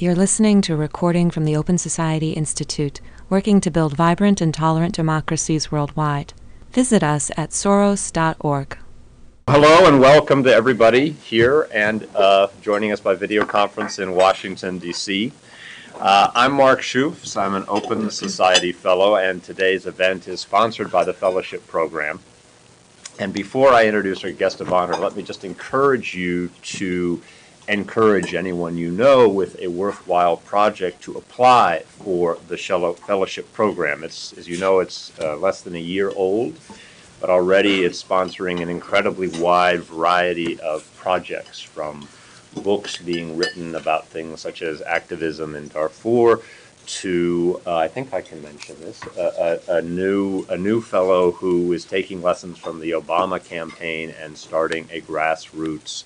You're listening to a recording from the Open Society Institute, working to build vibrant and tolerant democracies worldwide. Visit us at soros.org. Hello and welcome to everybody here and joining us by video conference in Washington, D.C. I'm Mark Schoofs. I'm an Open Society Fellow, and today's event is sponsored by the Fellowship Program. And before I introduce our guest of honor, let me just encourage you to encourage anyone you know with a worthwhile project to apply for the Fellowship Program. It's, as you know, it's less than a year old, but already it's sponsoring an incredibly wide variety of projects, from books being written about things such as activism in Darfur to, I think I can mention this, a new fellow who is taking lessons from the Obama campaign and starting a grassroots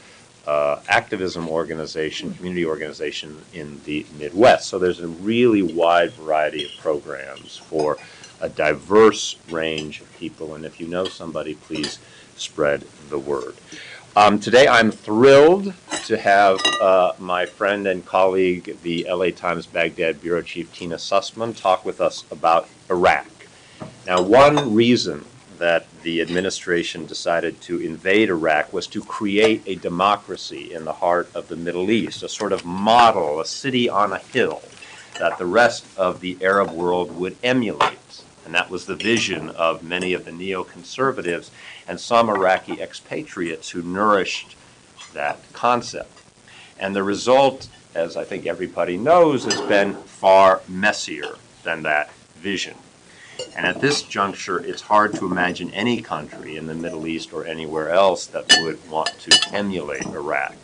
activism organization, community organization in the Midwest. So there's a really wide variety of programs for a diverse range of people, and if you know somebody, please spread the word. Today I'm thrilled to have my friend and colleague, the LA Times Baghdad Bureau Chief Tina Sussman, talk with us about Iraq. Now, one reason that the administration decided to invade Iraq was to create a democracy in the heart of the Middle East, a sort of model, a city on a hill that the rest of the Arab world would emulate. And that was the vision of many of the neoconservatives and some Iraqi expatriates who nourished that concept. And the result, as I think everybody knows, has been far messier than that vision. And at this juncture, it's hard to imagine any country in the Middle East or anywhere else that would want to emulate Iraq.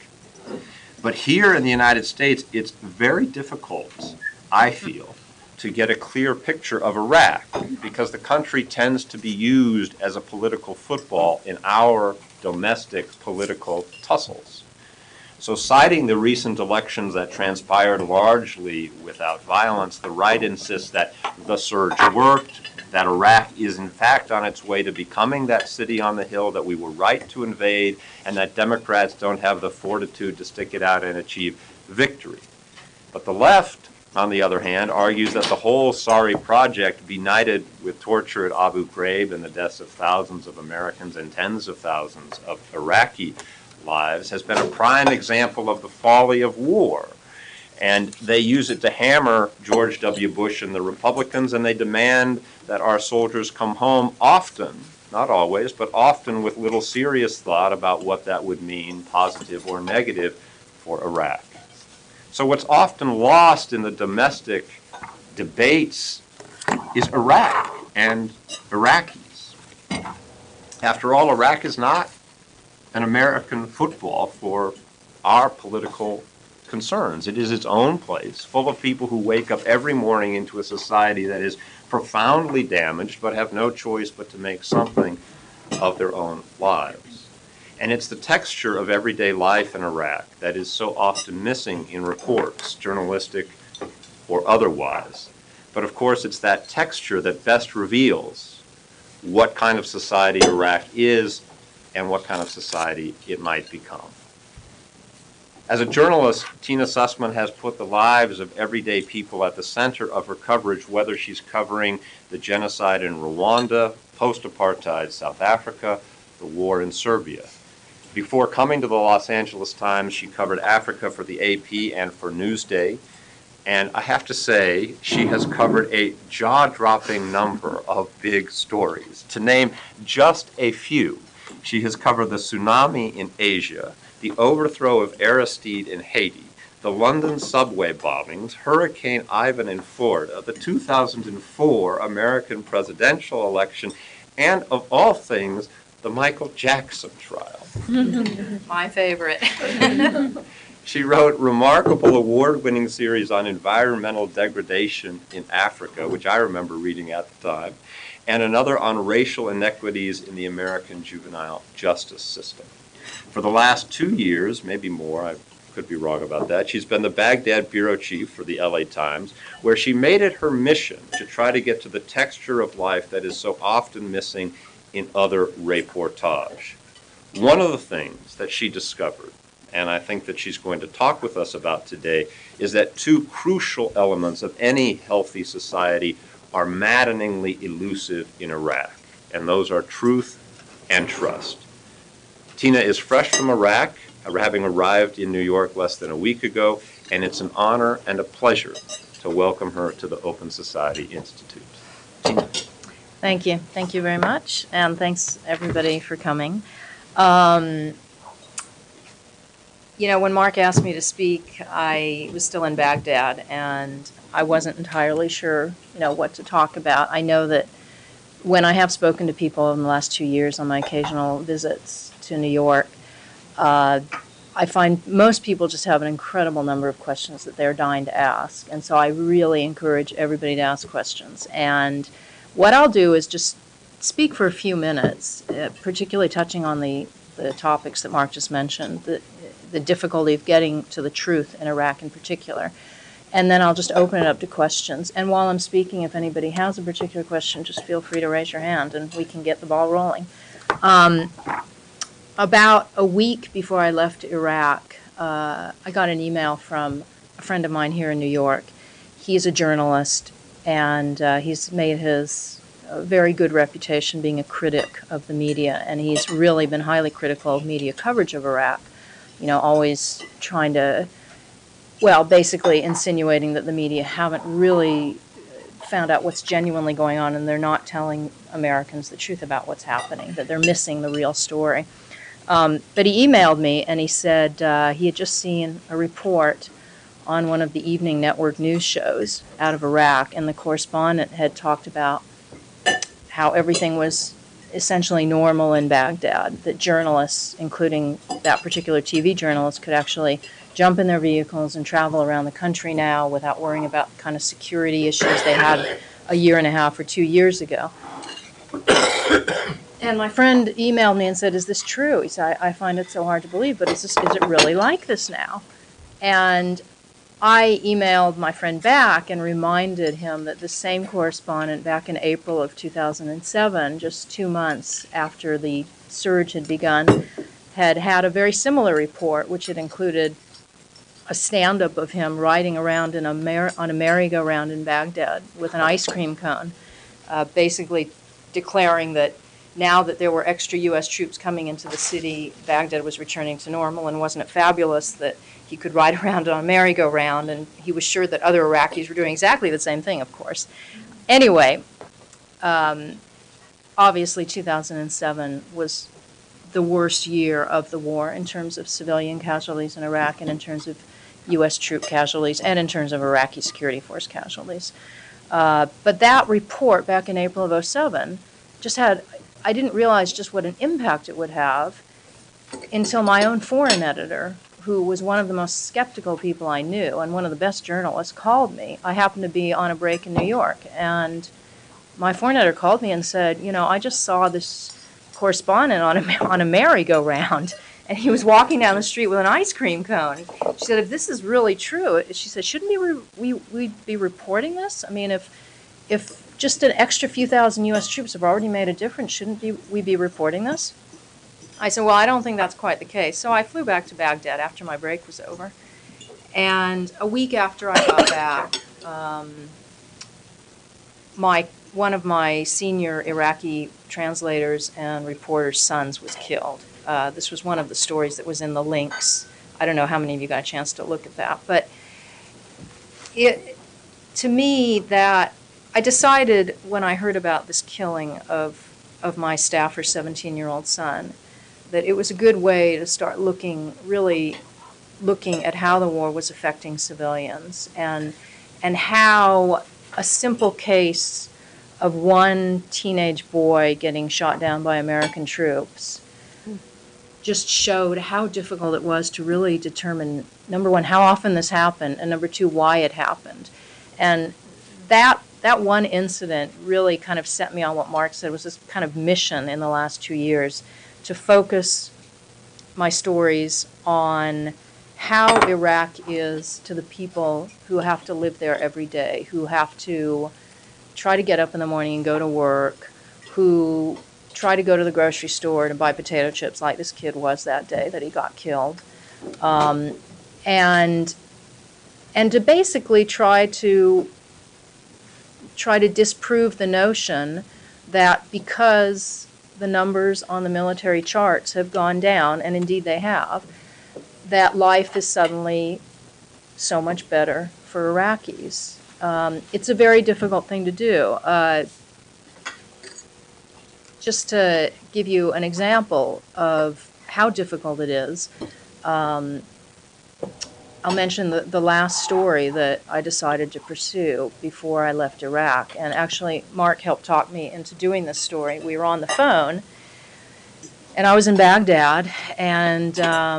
But here in the United States, it's very difficult, I feel, to get a clear picture of Iraq, because the country tends to be used as a political football in our domestic political tussles. So, citing the recent elections that transpired largely without violence, the right insists that the surge worked, that Iraq is in fact on its way to becoming that city on the hill that we were right to invade, and that Democrats don't have the fortitude to stick it out and achieve victory. But the left, on the other hand, argues that the whole sorry project, benighted with torture at Abu Ghraib and the deaths of thousands of Americans and tens of thousands of Iraqi lives, has been a prime example of the folly of war. And they use it to hammer George W. Bush and the Republicans, and they demand that our soldiers come home often, not always, but often with little serious thought about what that would mean, positive or negative, for Iraq. So what's often lost in the domestic debates is Iraq and Iraqis. After all, Iraq is not an American football for our political concerns. It is its own place, full of people who wake up every morning into a society that is profoundly damaged but have no choice but to make something of their own lives. And it's the texture of everyday life in Iraq that is so often missing in reports, journalistic or otherwise. But of course, it's that texture that best reveals what kind of society Iraq is and what kind of society it might become. As a journalist, Tina Sussman has put the lives of everyday people at the center of her coverage, whether she's covering the genocide in Rwanda, post-apartheid South Africa, the war in Serbia. Before coming to the Los Angeles Times, she covered Africa for the AP and for Newsday. And I have to say, she has covered a jaw-dropping number of big stories. To name just a few, she has covered the tsunami in Asia, the overthrow of Aristide in Haiti, the London subway bombings, Hurricane Ivan in Florida, the 2004 American presidential election, and of all things, the Michael Jackson trial. My favorite. She wrote remarkable award-winning series on environmental degradation in Africa, which I remember reading at the time, and another on racial inequities in the American juvenile justice system. For the last 2 years, maybe more, I could be wrong about that, she's been the Baghdad bureau chief for the LA Times, where she made it her mission to try to get to the texture of life that is so often missing in other reportage. One of the things that she discovered and I think that she's going to talk with us about today, is that two crucial elements of any healthy society are maddeningly elusive in Iraq, and those are truth and trust. Tina is fresh from Iraq, having arrived in New York less than a week ago, and it's an honor and a pleasure to welcome her to the Open Society Institute. Tina. Thank you. Thank you very much. And thanks, everybody, for coming. When Mark asked me to speak, I was still in Baghdad, and I wasn't entirely sure, what to talk about. I know that when I have spoken to people in the last 2 years on my occasional visits to New York, I find most people just have an incredible number of questions that they're dying to ask. And so I really encourage everybody to ask questions. And what I'll do is just speak for a few minutes, particularly touching on the topics that Mark just mentioned, the difficulty of getting to the truth in Iraq in particular. And then I'll just open it up to questions. And while I'm speaking, if anybody has a particular question, just feel free to raise your hand and we can get the ball rolling. About a week before I left Iraq, I got an email from a friend of mine here in New York. He's a journalist, and he's made his very good reputation being a critic of the media, and he's really been highly critical of media coverage of Iraq, always trying to, basically insinuating that the media haven't really found out what's genuinely going on, and they're not telling Americans the truth about what's happening, that they're missing the real story. But he emailed me, and he said he had just seen a report on one of the evening network news shows out of Iraq, and the correspondent had talked about how everything was essentially normal in Baghdad, that journalists, including that particular TV journalist, could actually jump in their vehicles and travel around the country now without worrying about the kind of security issues they had a year and a half or 2 years ago. And my friend emailed me and said, "Is this true?" He said, I find it so hard to believe, but is it really like this now? And I emailed my friend back and reminded him that the same correspondent back in April of 2007, just 2 months after the surge had begun, had had a very similar report, which had included a stand-up of him riding around on a merry-go-round in Baghdad with an ice cream cone, basically declaring that now that there were extra U.S. troops coming into the city, Baghdad was returning to normal, and wasn't it fabulous that he could ride around on a merry-go-round, and he was sure that other Iraqis were doing exactly the same thing, of course. Anyway, obviously 2007 was the worst year of the war in terms of civilian casualties in Iraq and in terms of U.S. troop casualties and in terms of Iraqi security force casualties. But that report back in April of 2007 just had, I didn't realize just what an impact it would have until my own foreign editor, who was one of the most skeptical people I knew and one of the best journalists, called me. I happened to be on a break in New York, and my foreign editor called me and said, I just saw this correspondent on a merry-go-round, and he was walking down the street with an ice cream cone. She said, if this is really true, she said, shouldn't we be reporting this? I mean, if just an extra few thousand U.S. troops have already made a difference, shouldn't we be reporting this? I said, well, I don't think that's quite the case. So I flew back to Baghdad after my break was over. And a week after I got back, one of my senior Iraqi translators and reporters' sons was killed. This was one of the stories that was in the links. I don't know how many of you got a chance to look at that. But to me, that I decided when I heard about this killing of my staffer's 17-year-old son, that it was a good way to start really looking at how the war was affecting civilians and how a simple case of one teenage boy getting shot down by American troops just showed how difficult it was to really determine, number one, how often this happened, and number two, why it happened. And that one incident really kind of set me on what Mark said was this kind of mission in the last 2 years to focus my stories on how Iraq is to the people who have to live there every day, who have to try to get up in the morning and go to work, who try to go to the grocery store to buy potato chips like this kid was that day that he got killed, and to basically try to disprove the notion that because the numbers on the military charts have gone down, and indeed they have, that life is suddenly so much better for Iraqis. It's a very difficult thing to do. Just to give you an example of how difficult it is, I'll mention the last story that I decided to pursue before I left Iraq. And actually, Mark helped talk me into doing this story. We were on the phone, and I was in Baghdad, and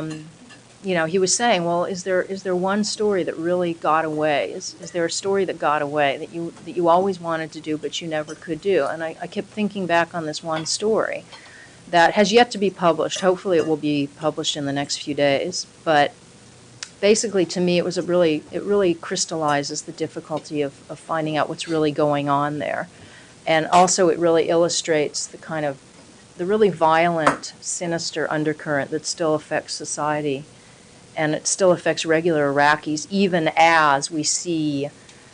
he was saying, "Well, is there one story that really got away? Is there a story that got away that you always wanted to do but you never could do?" And I kept thinking back on this one story that has yet to be published. Hopefully, it will be published in the next few days, but basically, to me, it really crystallizes the difficulty of finding out what's really going on there. And also it really illustrates the really violent, sinister undercurrent that still affects society. And it still affects regular Iraqis, even as we see,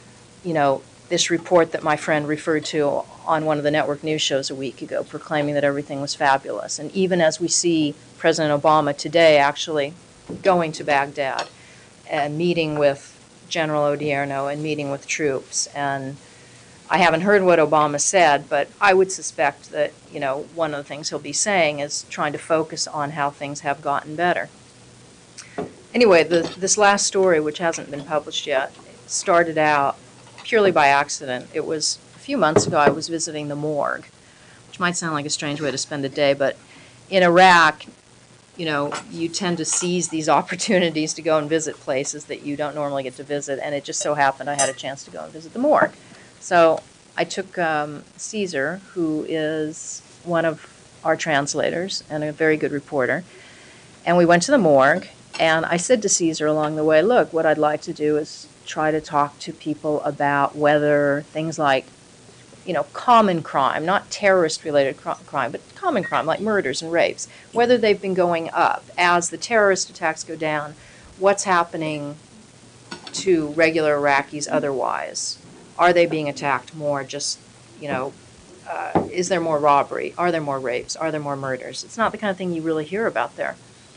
this report that my friend referred to on one of the network news shows a week ago, proclaiming that everything was fabulous. And even as we see President Obama today actually going to Baghdad and meeting with General Odierno and meeting with troops. And I haven't heard what Obama said, but I would suspect that, one of the things he'll be saying is trying to focus on how things have gotten better. Anyway, this last story, which hasn't been published yet, started out purely by accident. It was a few months ago. I was visiting the morgue, which might sound like a strange way to spend a day, but in Iraq, you tend to seize these opportunities to go and visit places that you don't normally get to visit, and it just so happened I had a chance to go and visit the morgue. So I took Caesar, who is one of our translators and a very good reporter, and we went to the morgue, and I said to Caesar along the way, look, what I'd like to do is try to talk to people about whether things like common crime, not terrorist-related crime, but common crime like murders and rapes, whether they've been going up as the terrorist attacks go down, what's happening to regular Iraqis otherwise? Are they being attacked more? Just, is there more robbery? Are there more rapes? Are there more murders? It's not the kind of thing you really hear about there.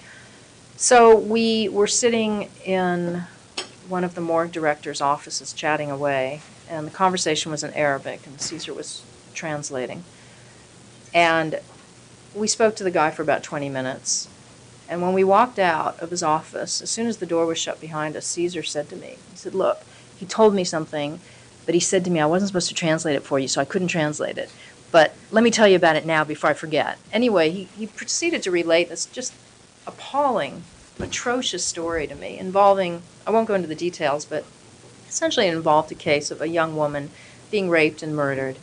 So we were sitting in one of the morgue director's offices chatting away, and the conversation was in Arabic, and Caesar was translating. And we spoke to the guy for about 20 minutes. And when we walked out of his office, as soon as the door was shut behind us, Caesar said to me, he said, look, he told me something, but he said to me, I wasn't supposed to translate it for you, so I couldn't translate it. But let me tell you about it now before I forget. Anyway, he proceeded to relate this just appalling, atrocious story to me involving, I won't go into the details, but essentially it involved a case of a young woman being raped and murdered,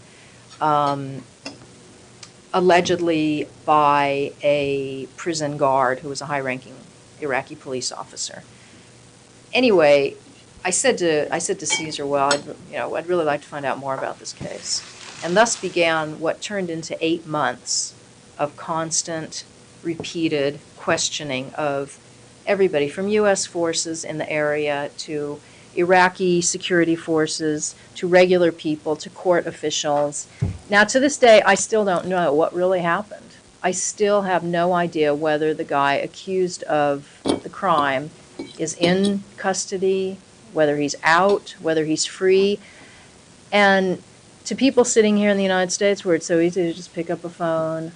allegedly by a prison guard who was a high-ranking Iraqi police officer. Anyway, I said to Caesar, well, I'd really like to find out more about this case. And thus began what turned into 8 months of constant, repeated questioning of everybody from U.S. forces in the area to Iraqi security forces to regular people to court officials. Now, to this day, I still don't know what really happened. I still have no idea whether the guy accused of the crime is in custody, whether he's out, whether he's free. And to people sitting here in the United States where it's so easy to just pick up a phone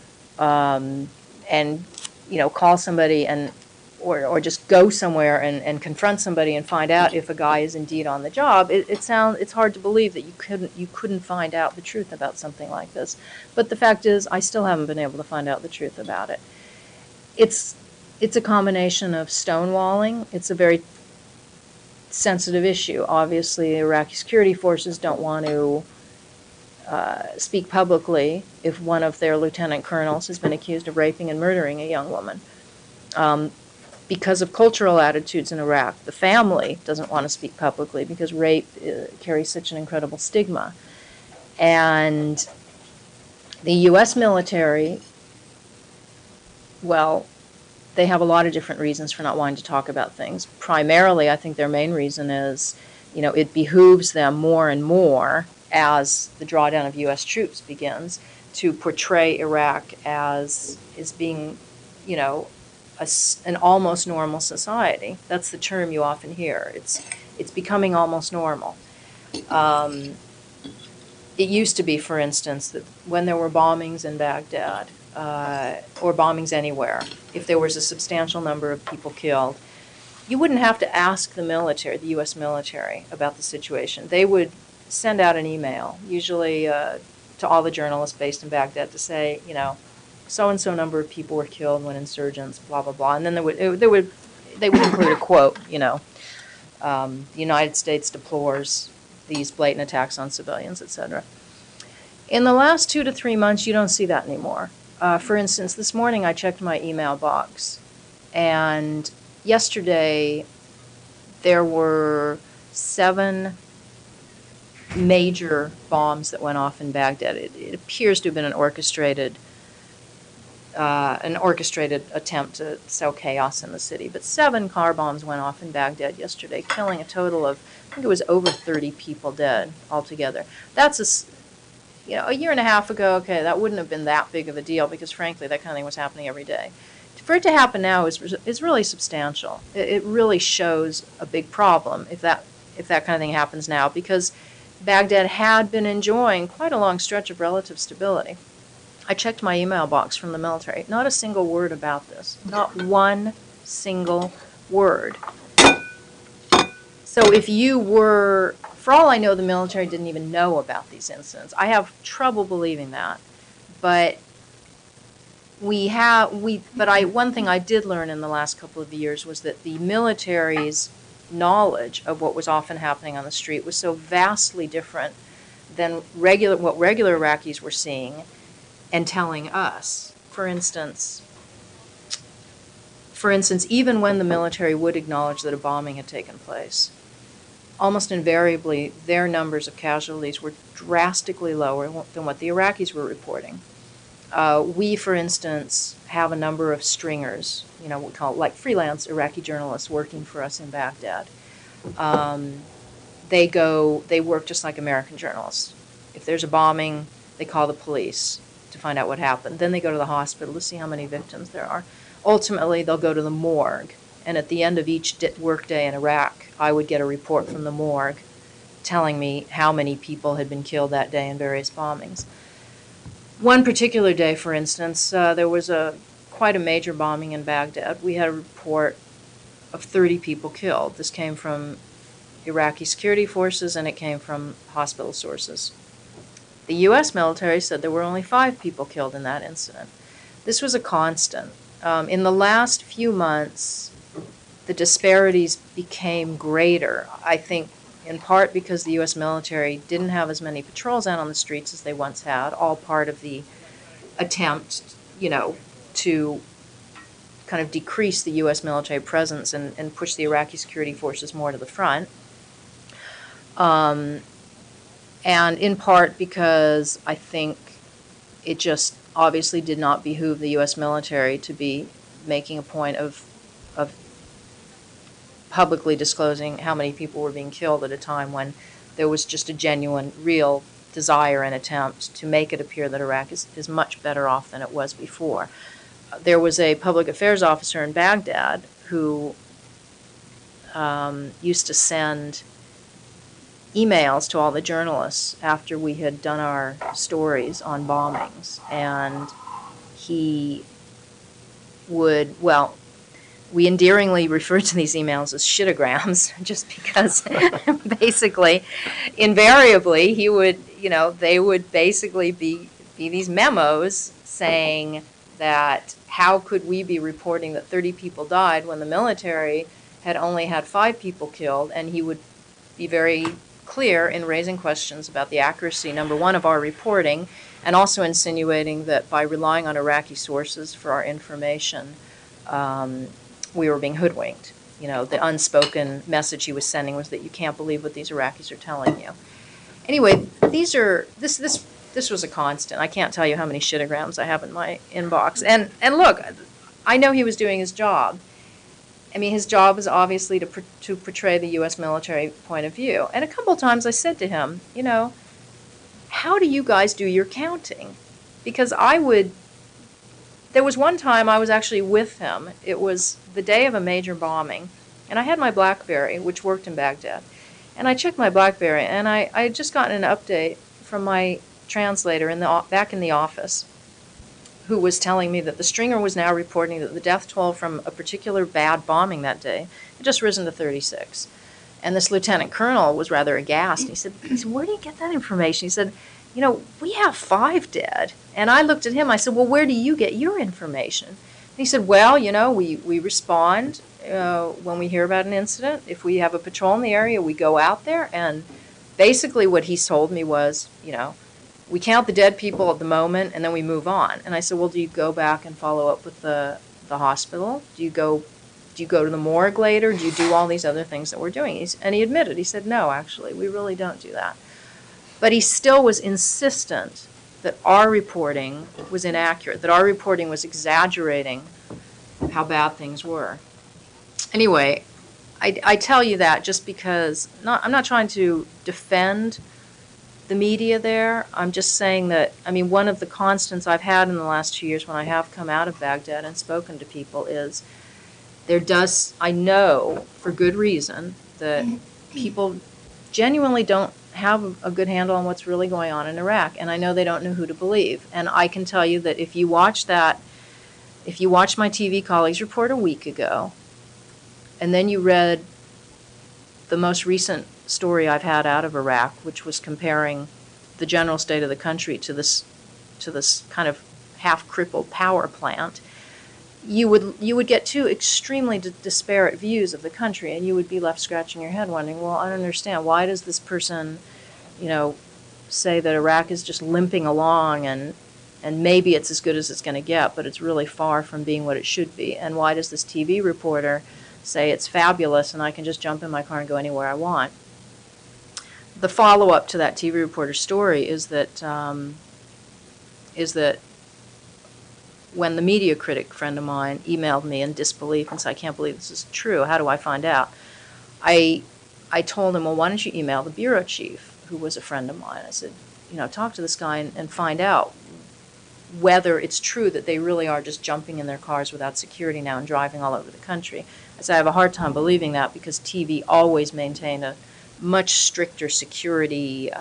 and call somebody or just go somewhere and confront somebody and find out if a guy is indeed on the job, it's hard to believe that you couldn't find out the truth about something like this. But the fact is, I still haven't been able to find out the truth about it. It's a combination of stonewalling. It's a very sensitive issue. Obviously, Iraqi security forces don't want to speak publicly if one of their lieutenant colonels has been accused of raping and murdering a young woman. Because of cultural attitudes in Iraq, the family doesn't want to speak publicly because rape carries such an incredible stigma. And the U.S. military, well, they have a lot of different reasons for not wanting to talk about things. Primarily, I think their main reason is, it behooves them more and more as the drawdown of U.S. troops begins to portray Iraq as being, an almost normal society. That's the term you often hear. It's becoming almost normal. It used to be, for instance, that when there were bombings in Baghdad, or bombings anywhere, if there was a substantial number of people killed, you wouldn't have to ask the military, the U.S. military, about the situation. They would send out an email, usually to all the journalists based in Baghdad, to say, so-and-so number of people were killed when insurgents, blah, blah, blah. And then they would include a quote, the United States deplores these blatant attacks on civilians, etc. In the last 2 to 3 months, you don't see that anymore. For instance, this morning I checked my email box, and yesterday there were 7 major bombs that went off in Baghdad. It appears to have been an orchestrated attempt to sow chaos in the city. But 7 car bombs went off in Baghdad yesterday, killing a total of, I think it was over 30 people dead altogether. That's a year and a half ago, okay, that wouldn't have been that big of a deal because, frankly, that kind of thing was happening every day. For it to happen now is really substantial. It really shows a big problem if that kind of thing happens now, because Baghdad had been enjoying quite a long stretch of relative stability. I checked my email box from the military. Not a single word about this. Not one single word. So if you were, for all I know, the military didn't even know about these incidents. I have trouble believing that. But one thing I did learn in the last couple of years was that the military's knowledge of what was often happening on the street was so vastly different than what regular Iraqis were seeing and telling us. For instance, even when the military would acknowledge that a bombing had taken place, almost invariably their numbers of casualties were drastically lower than what the Iraqis were reporting. We, for instance, have a number of stringers, we call it like freelance Iraqi journalists working for us in Baghdad. They work just like American journalists. If there's a bombing, they call the police to find out what happened. Then they go to the hospital to see how many victims there are. Ultimately, they'll go to the morgue. And at the end of each workday in Iraq, I would get a report from the morgue telling me how many people had been killed that day in various bombings. One particular day, for instance, there was quite a major bombing in Baghdad. We had a report of 30 people killed. This came from Iraqi security forces, and it came from hospital sources. The U.S. military said there were only 5 people killed in that incident. This was a constant. In the last few months, the disparities became greater, I think in part because the U.S. military didn't have as many patrols out on the streets as they once had, all part of the attempt, to kind of decrease the U.S. military presence and push the Iraqi security forces more to the front. And in part because I think it just obviously did not behoove the U.S. military to be making a point of publicly disclosing how many people were being killed at a time when there was just a genuine, real desire and attempt to make it appear that Iraq is much better off than it was before. There was a public affairs officer in Baghdad who used to send emails to all the journalists after we had done our stories on bombings, and he would, we endearingly refer to these emails as shitograms, just because basically, invariably, he would, they would basically be these memos saying that how could we be reporting that 30 people died when the military had only had 5 people killed, and he would be very clear in raising questions about the accuracy, number one, of our reporting, and also insinuating that by relying on Iraqi sources for our information, we were being hoodwinked. The unspoken message he was sending was that you can't believe what these Iraqis are telling you. Anyway, this was a constant. I can't tell you how many shitograms I have in my inbox. And look, I know he was doing his job. I mean, his job is obviously to portray the U.S. military point of view. And a couple of times I said to him, you know, how do you guys do your counting? Because there was one time I was actually with him. It was the day of a major bombing, and I had my BlackBerry, which worked in Baghdad. And I checked my BlackBerry, and I had just gotten an update from my translator back in the office, who was telling me that the Stringer was now reporting that the death toll from a particular bad bombing that day had just risen to 36. And this lieutenant colonel was rather aghast. He said, where do you get that information? He said, you know, we have 5 dead. And I looked at him, I said, well, where do you get your information? And he said, well, you know, we respond when we hear about an incident. If we have a patrol in the area, we go out there. And basically what he told me was, you know, we count the dead people at the moment, and then we move on. And I said, well, do you go back and follow up with the hospital? Do you go to the morgue later? Do you do all these other things that we're doing? And he admitted, he said, no, actually, we really don't do that. But he still was insistent that our reporting was inaccurate, that our reporting was exaggerating how bad things were. Anyway, I tell you that just because I'm not trying to defend the media there. I'm just saying that, I mean, one of the constants I've had in the last 2 years when I have come out of Baghdad and spoken to people is I know for good reason that people genuinely don't have a good handle on what's really going on in Iraq, and I know they don't know who to believe. And I can tell you that if you watched my TV colleagues report a week ago, and then you read the most recent story I've had out of Iraq, which was comparing the general state of the country to this kind of half-crippled power plant, you would get 2 extremely disparate views of the country, and you would be left scratching your head wondering, well, I don't understand. Why does this person, you know, say that Iraq is just limping along and maybe it's as good as it's going to get, but it's really far from being what it should be? And why does this TV reporter say it's fabulous and I can just jump in my car and go anywhere I want? The follow-up to that TV reporter's story is that when the media critic friend of mine emailed me in disbelief and said, I can't believe this is true, how do I find out? I told him, well, why don't you email the bureau chief, who was a friend of mine. I said, you know, talk to this guy and find out whether it's true that they really are just jumping in their cars without security now and driving all over the country. I said, I have a hard time believing that because TV always maintained a much stricter security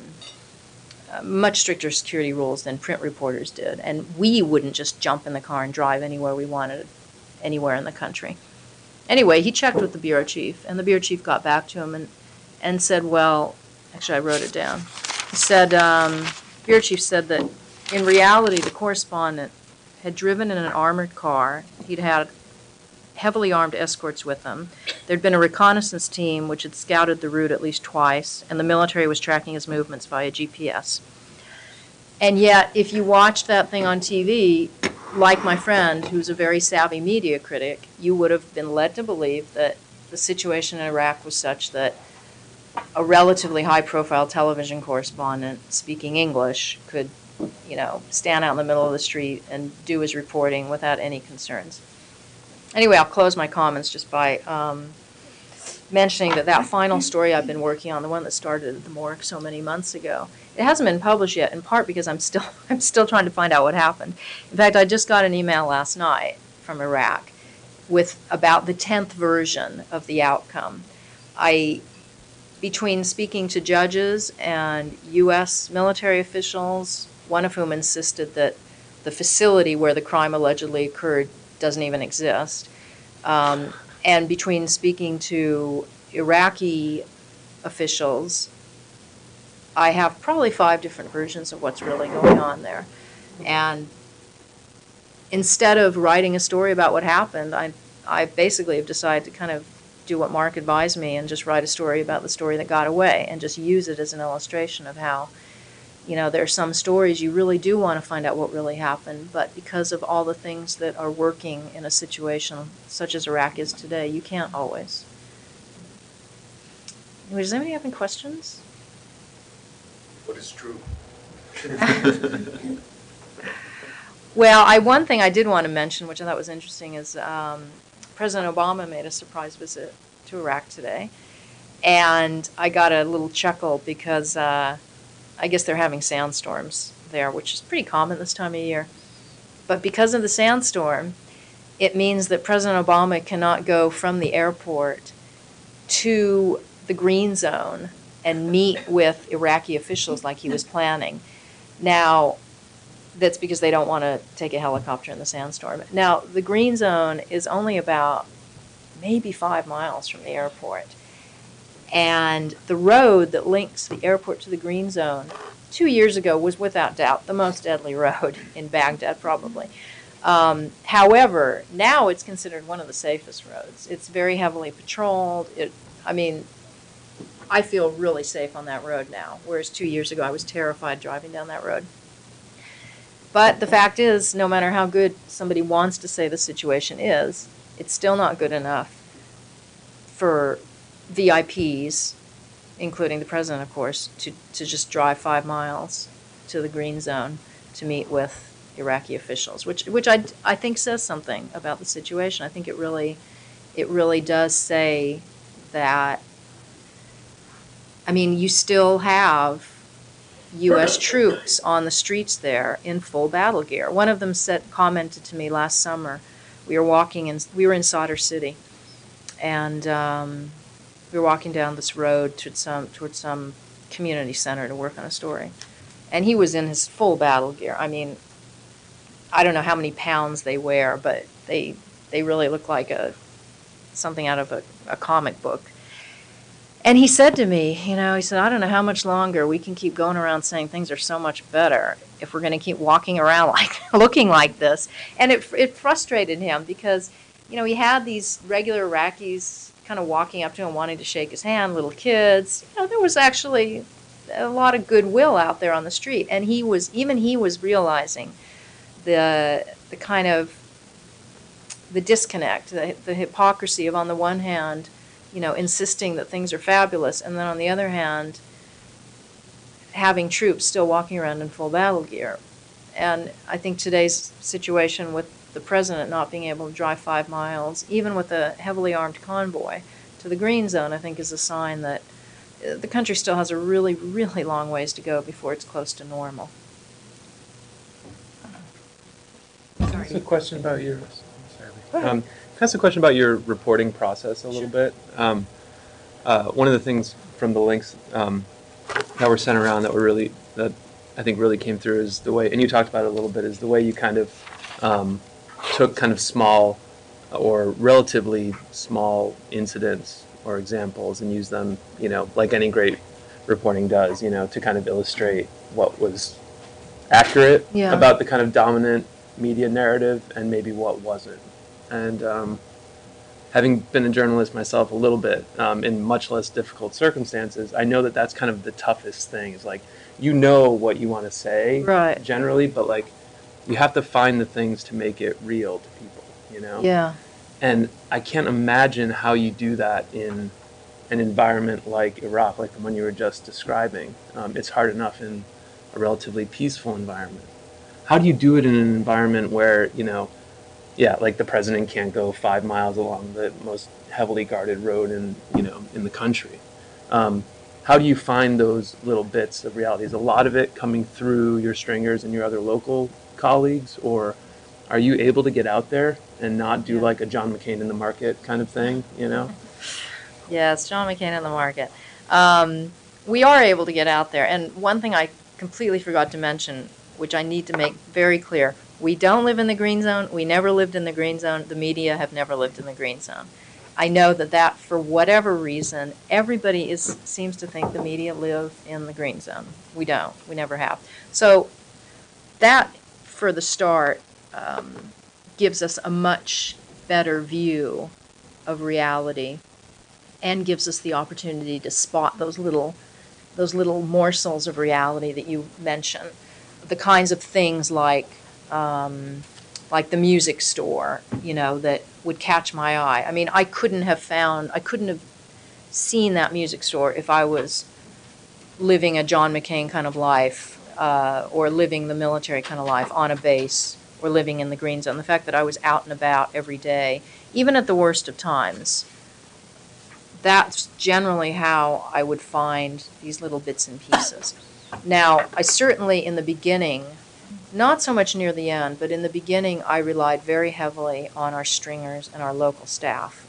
rules than print reporters did. And we wouldn't just jump in the car and drive anywhere we wanted, anywhere in the country. Anyway, he checked with the bureau chief, and the bureau chief got back to him and said, well, actually I wrote it down. He said, bureau chief said that in reality the correspondent had driven in an armored car. He'd had heavily armed escorts with him. There'd been a reconnaissance team which had scouted the route at least twice, and the military was tracking his movements via GPS. And yet, if you watched that thing on TV, like my friend, who's a very savvy media critic, you would have been led to believe that the situation in Iraq was such that a relatively high-profile television correspondent speaking English could, you know, stand out in the middle of the street and do his reporting without any concerns. Anyway, I'll close my comments just by mentioning that final story I've been working on, the one that started at the morgue so many months ago, it hasn't been published yet, in part because I'm still trying to find out what happened. In fact, I just got an email last night from Iraq with about the 10th version of the outcome. Between speaking to judges and U.S. military officials, one of whom insisted that the facility where the crime allegedly occurred doesn't even exist, and between speaking to Iraqi officials, I have probably 5 different versions of what's really going on there. And instead of writing a story about what happened, I basically have decided to kind of do what Mark advised me and just write a story about the story that got away and just use it as an illustration of how, you know, there are some stories you really do want to find out what really happened, but because of all the things that are working in a situation such as Iraq is today, you can't always. Anyway, does anybody have any questions? What is true? Well, one thing I did want to mention, which I thought was interesting, is President Obama made a surprise visit to Iraq today. And I got a little chuckle because I guess they're having sandstorms there, which is pretty common this time of year. But because of the sandstorm, it means that President Obama cannot go from the airport to the green zone and meet with Iraqi officials like he was planning. Now, that's because they don't want to take a helicopter in the sandstorm. Now, the green zone is only about maybe 5 miles from the airport. And the road that links the airport to the green zone 2 years ago was without doubt the most deadly road in Baghdad, probably. However, now it's considered one of the safest roads. It's very heavily patrolled. I feel really safe on that road now, whereas 2 years ago I was terrified driving down that road. But the fact is, no matter how good somebody wants to say the situation is, it's still not good enough for VIPs, including the president, of course, to just drive 5 miles to the green zone to meet with Iraqi officials, which I think says something about the situation. I think it really does say that, you still have U.S. troops on the streets there in full battle gear. One of them commented to me last summer. We were in Sadr City, and we were walking down this road towards some community center to work on a story, and he was in his full battle gear. I don't know how many pounds they wear, but they really look like something out of a comic book. And he said to me, he said, I don't know how much longer we can keep going around saying things are so much better if we're going to keep walking around looking like this. And it frustrated him because, he had these regular Iraqis kind of walking up to him, wanting to shake his hand, little kids. There was actually a lot of goodwill out there on the street. And he was realizing the kind of the disconnect, the hypocrisy of, on the one hand, insisting that things are fabulous, and then on the other hand, having troops still walking around in full battle gear. And I think today's situation with the president not being able to drive 5 miles, even with a heavily armed convoy, to the green zone, I think is a sign that the country still has a really, really long ways to go before it's close to normal. Can I ask a question about your? Can I ask a question about your reporting process a little bit? One of the things from the links that were sent around that I think really came through is the way, and you talked about it a little bit, is the way you kind of took kind of small or relatively small incidents or examples and used them, like any great reporting does, to kind of illustrate what was accurate about the kind of dominant media narrative and maybe what wasn't. And having been a journalist myself a little bit in much less difficult circumstances, I know that that's kind of the toughest thing. Is like, what you want to say generally, but you have to find the things to make it real to people, Yeah. And I can't imagine how you do that in an environment like Iraq, like the one you were just describing. It's hard enough in a relatively peaceful environment. How do you do it in an environment where, like the president can't go 5 miles along the most heavily guarded road in the country? How do you find those little bits of reality? Is a lot of it coming through your stringers and your other local colleagues, or are you able to get out there and not do like a John McCain in the market kind of thing, Yeah, it's John McCain in the market. We are able to get out there. And one thing I completely forgot to mention, which I need to make very clear, we don't live in the green zone. We never lived in the green zone. The media have never lived in the green zone. I know that for whatever reason, everybody seems to think the media live in the green zone. We don't. We never have. So that, for the start, gives us a much better view of reality and gives us the opportunity to spot those little morsels of reality that you mentioned. The kinds of things like the music store, that would catch my eye. I couldn't have seen that music store if I was living a John McCain kind of life or living the military kind of life on a base or living in the green zone. The fact that I was out and about every day, even at the worst of times, that's generally how I would find these little bits and pieces. Now, I certainly, in the beginning, not so much near the end, but in the beginning, I relied very heavily on our stringers and our local staff.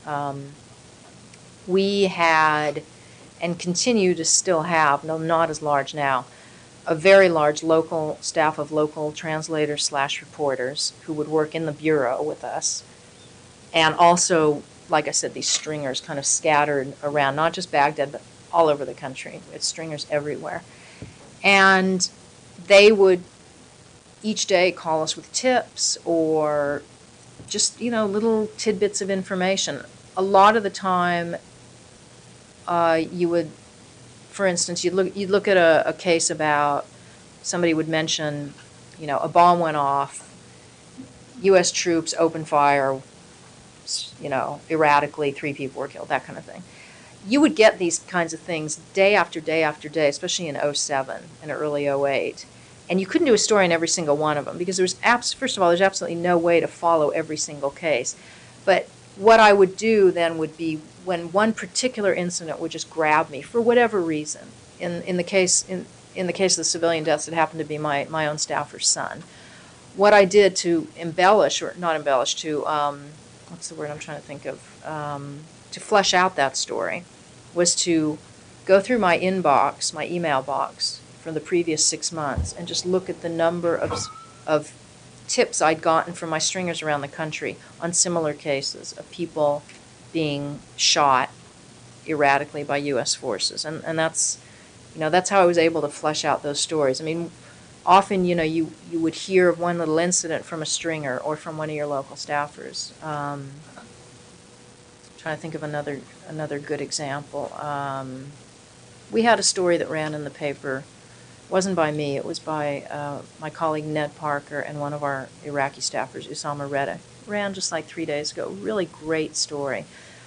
We had, and continue to still have, no, not as large now, a very large local staff of local translators / reporters who would work in the bureau with us. And also, like I said, these stringers kind of scattered around, not just Baghdad, but all over the country. It's stringers everywhere. And they would each day call us with tips or just, little tidbits of information. A lot of the time, you would, for instance, you'd look at a case about somebody would mention, a bomb went off, U.S. troops opened fire, erratically, 3 people were killed, that kind of thing. You would get these kinds of things day after day after day, especially in 2007 and early 2008. And you couldn't do a story on every single one of them because first of all, there's absolutely no way to follow every single case. But what I would do then would be when one particular incident would just grab me for whatever reason. In the case of the civilian deaths, it happened to be my own staffer's son. What I did to embellish, or not embellish, to what's the word I'm trying to think of, to flesh out that story, was to go through my inbox, my email box, from the previous 6 months and just look at the number of tips I'd gotten from my stringers around the country on similar cases of people being shot erratically by U.S. forces. And that's, that's how I was able to flesh out those stories. I mean, often, you would hear of one little incident from a stringer or from one of your local staffers. Trying to think of another good example. We had a story that ran in the paper. It wasn't by me. It was by my colleague Ned Parker and one of our Iraqi staffers, Usama Reda. Ran just like 3 days ago. Really great story.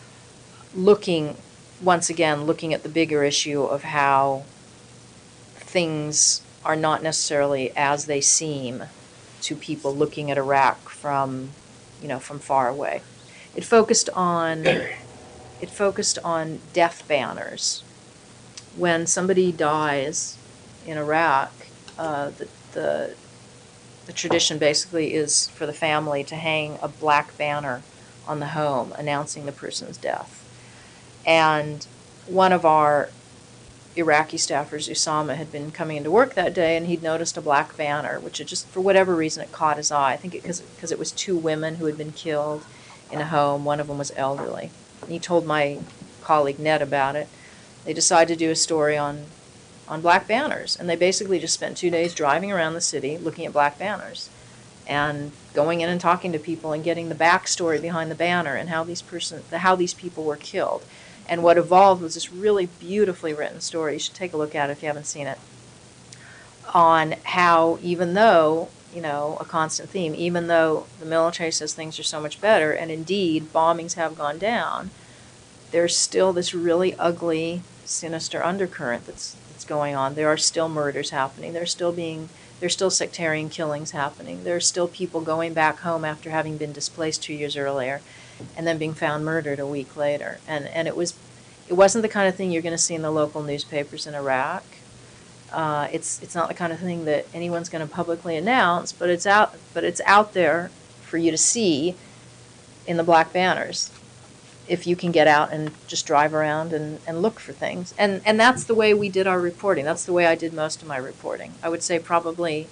Once again, looking at the bigger issue of how things are not necessarily as they seem to people looking at Iraq from far away. It focused on death banners. When somebody dies in Iraq, the tradition basically is for the family to hang a black banner on the home announcing the person's death. And one of our Iraqi staffers, Usama, had been coming into work that day, and he'd noticed a black banner, which had just, for whatever reason, it caught his eye. I think because it was 2 women who had been killed in a home. One of them was elderly. And he told my colleague Ned about it. They decided to do a story on black banners, and they basically just spent 2 days driving around the city looking at black banners and going in and talking to people and getting the backstory behind the banner and how these people were killed. And what evolved was this really beautifully written story. You should take a look at it if you haven't seen it, on how even though, a constant theme, even though the military says things are so much better, and indeed bombings have gone down, there's still this really ugly, sinister undercurrent that's going on. There are still murders happening. There's still sectarian killings happening. There are still people going back home after having been displaced 2 years earlier and then being found murdered a week later. And it wasn't the kind of thing you're going to see in the local newspapers in Iraq. It's not the kind of thing that anyone's going to publicly announce, but it's out there for you to see in the black banners if you can get out and just drive around and look for things. And that's the way we did our reporting. That's the way I did most of my reporting. I would say probably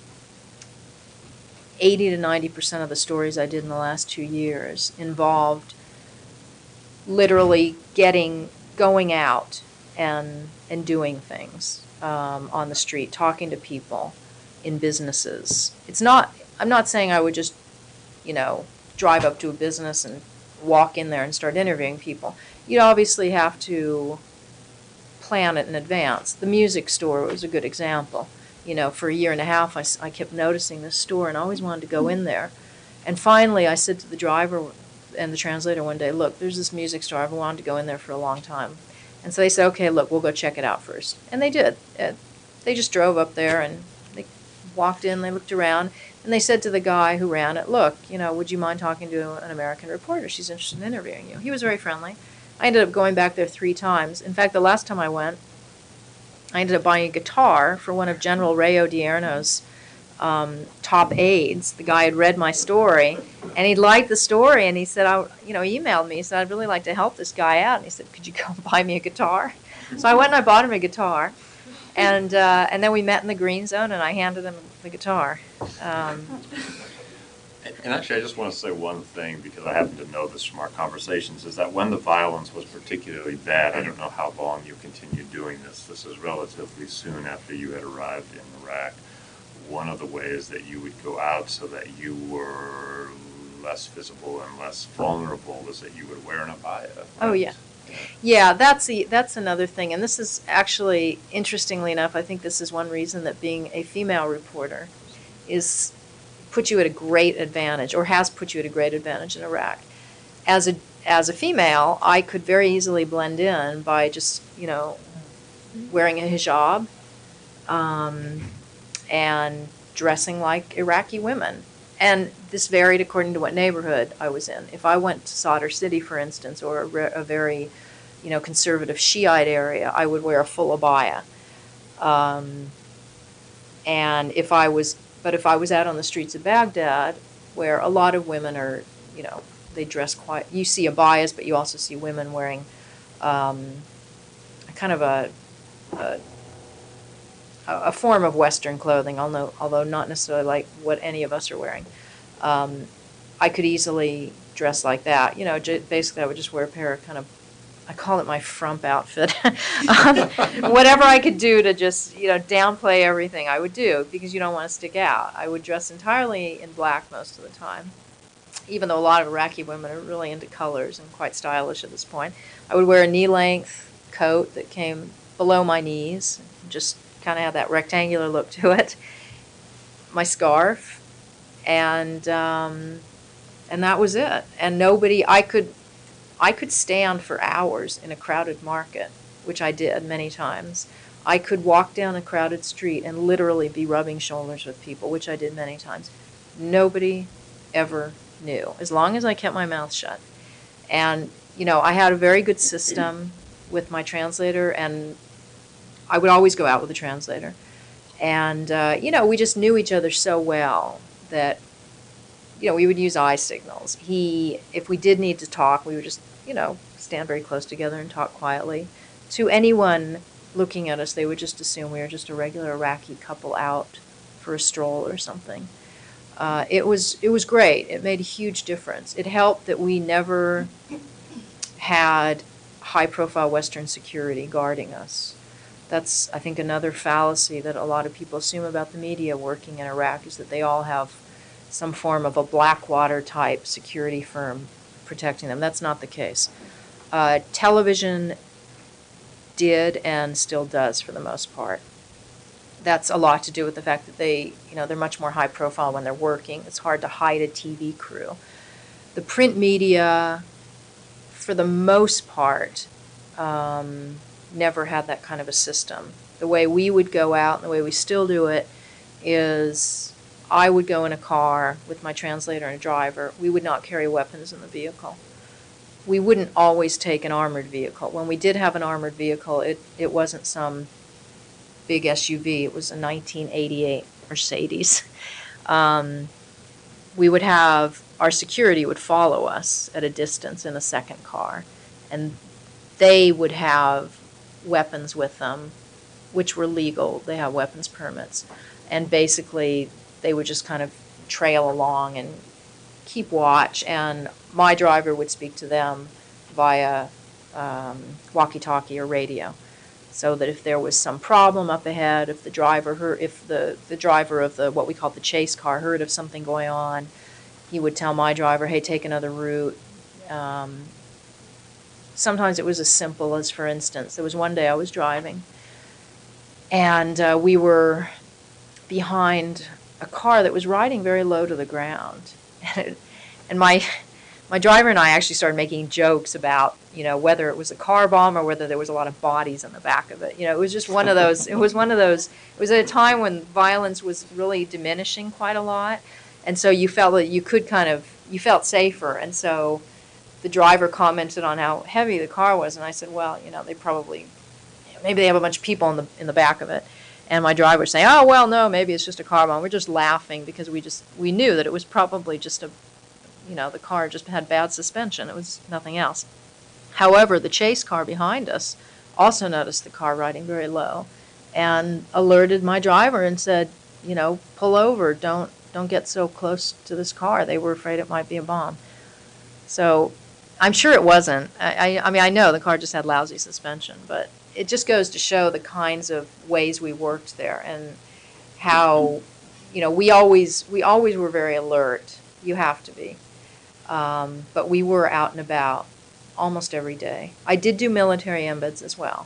80 to 90% of the stories I did in the last 2 years involved literally going out and doing things on the street, talking to people in businesses. I'm not saying I would just, drive up to a business and walk in there and start interviewing people. You'd obviously have to plan it in advance. The music store was a good example. For a year and a half, I kept noticing this store and I always wanted to go in there. And finally, I said to the driver and the translator one day, look, there's this music store. I've wanted to go in there for a long time. And so they said, okay, look, we'll go check it out first. And they did. They just drove up there and they walked in, they looked around. And they said to the guy who ran it, look, would you mind talking to an American reporter? She's interested in interviewing you. He was very friendly. I ended up going back there 3 times. In fact, the last time I went, I ended up buying a guitar for one of General Ray Odierno's top aides. The guy had read my story, and he liked the story, and he said, he emailed me. He said, I'd really like to help this guy out. And he said, could you come buy me a guitar? So I went and I bought him a guitar, and then we met in the green zone, and I handed him the guitar. And actually, I just want to say one thing, because I happen to know this from our conversations, is that when the violence was particularly bad, I don't know how long you continued doing this. This is relatively soon after you had arrived in Iraq. One of the ways that you would go out so that you were less visible and less vulnerable was that you would wear an abaya. Right? Oh, yeah. Yeah, that's another thing. And this is actually, interestingly enough, I think this is one reason that being a female reporter puts you at a great advantage, or has put you at a great advantage in Iraq. As a female, I could very easily blend in by just, wearing a hijab and dressing like Iraqi women. And this varied according to what neighborhood I was in. If I went to Sadr City, for instance, or a very, conservative Shiite area, I would wear a full abaya. And if I was out on the streets of Baghdad, where a lot of women are, they dress quite, you see abayas, but you also see women wearing kind of a form of Western clothing, although not necessarily like what any of us are wearing. I could easily dress like that. Basically I would just wear a pair of kind of, I call it my frump outfit. Whatever I could do to just, downplay everything, I would do, because you don't want to stick out. I would dress entirely in black most of the time, even though a lot of Iraqi women are really into colors and quite stylish at this point. I would wear a knee-length coat that came below my knees, just kind of had that rectangular look to it, my scarf, and that was it. And I could stand for hours in a crowded market, which I did many times. I could walk down a crowded street and literally be rubbing shoulders with people, which I did many times. Nobody ever knew, as long as I kept my mouth shut. And, I had a very good system with my translator, and I would always go out with a translator. And, we just knew each other so well that, we would use eye signals. If we did need to talk, we would just, stand very close together and talk quietly. To anyone looking at us, they would just assume we were just a regular Iraqi couple out for a stroll or something. It was great. It made a huge difference. It helped that we never had high-profile Western security guarding us. That's, I think, another fallacy that a lot of people assume about the media working in Iraq, is that they all have some form of a Blackwater-type security firm protecting them. That's not the case. Television did and still does for the most part. That's a lot to do with the fact that they're much more high profile when they're working. It's hard to hide a TV crew. The print media, for the most part, never had that kind of a system. The way we would go out, and the way we still do it, is I would go in a car with my translator and a driver. We would not carry weapons in the vehicle. We wouldn't always take an armored vehicle. When we did have an armored vehicle, it wasn't some big SUV. It was a 1988 Mercedes. We would have, our security would follow us at a distance in a second car, and they would have weapons with them, which were legal. They have weapons permits. And basically, they would just kind of trail along and keep watch, and my driver would speak to them via walkie-talkie or radio, so that if there was some problem up ahead, if the driver of the what we call the chase car heard of something going on, he would tell my driver, hey, take another route. Sometimes it was as simple as, for instance, there was one day I was driving, and we were behind a car that was riding very low to the ground. And my my driver and I actually started making jokes about, whether it was a car bomb or whether there was a lot of bodies in the back of it. It was just one of those, it was at a time when violence was really diminishing quite a lot. And so you felt that you felt safer. And so the driver commented on how heavy the car was. And I said, well, maybe they have a bunch of people in the back of it. And my driver was saying, oh, well, no, maybe it's just a car bomb. We're just laughing because we knew that it was probably just the car just had bad suspension. It was nothing else. However, the chase car behind us also noticed the car riding very low and alerted my driver and said, pull over, don't get so close to this car. They were afraid it might be a bomb. So I'm sure it wasn't. I know the car just had lousy suspension, but it just goes to show the kinds of ways we worked there and how, we always were very alert. You have to be. But we were out and about almost every day. I did do military embeds as well,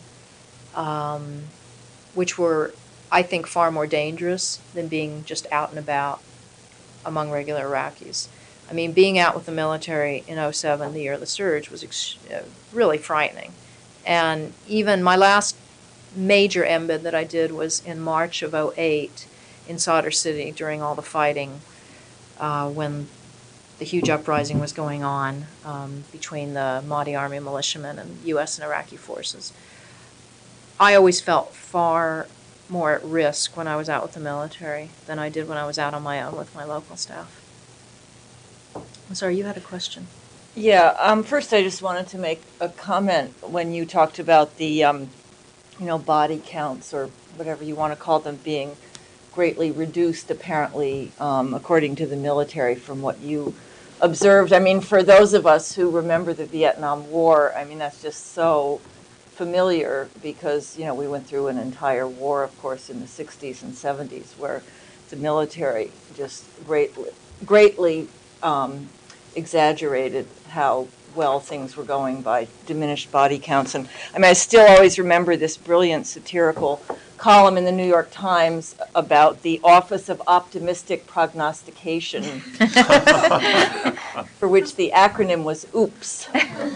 which were, I think, far more dangerous than being just out and about among regular Iraqis. I mean, being out with the military in 2007, the year of the surge, was really frightening. And even my last major embed that I did was in March of 2008 in Sadr City during all the fighting when the huge uprising was going on between the Mahdi Army militiamen and U.S. and Iraqi forces. I always felt far more at risk when I was out with the military than I did when I was out on my own with my local staff. I'm sorry, you had a question. Yeah, first I just wanted to make a comment when you talked about the, body counts or whatever you want to call them being greatly reduced, apparently, according to the military from what you observed. I mean, for those of us who remember the Vietnam War, I mean, that's just so familiar because, we went through an entire war, of course, in the 60s and 70s where the military just greatly exaggerated how well things were going by diminished body counts. And I mean, I still always remember this brilliant satirical column in the New York Times about the Office of Optimistic Prognostication, for which the acronym was OOPS.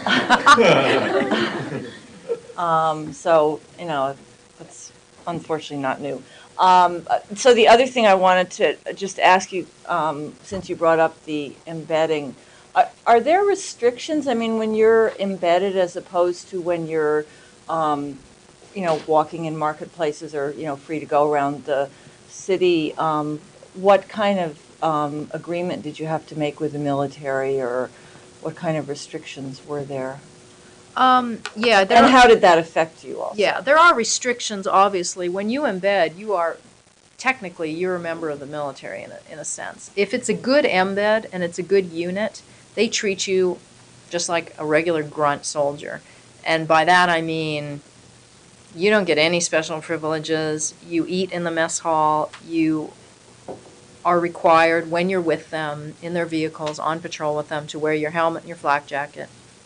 So, that's unfortunately not new. So the other thing I wanted to just ask you, since you brought up the embedding, are there restrictions? I mean, when you're embedded as opposed to when you're, walking in marketplaces or, free to go around the city, what kind of agreement did you have to make with the military or what kind of restrictions were there? And how did that affect you also? Yeah, there are restrictions, obviously. When you embed, you're a member of the military in a sense. If it's a good embed and it's a good unit, they treat you just like a regular grunt soldier. And by that I mean you don't get any special privileges. You eat in the mess hall. You are required, when you're with them, in their vehicles, on patrol with them, to wear your helmet and your flak jacket.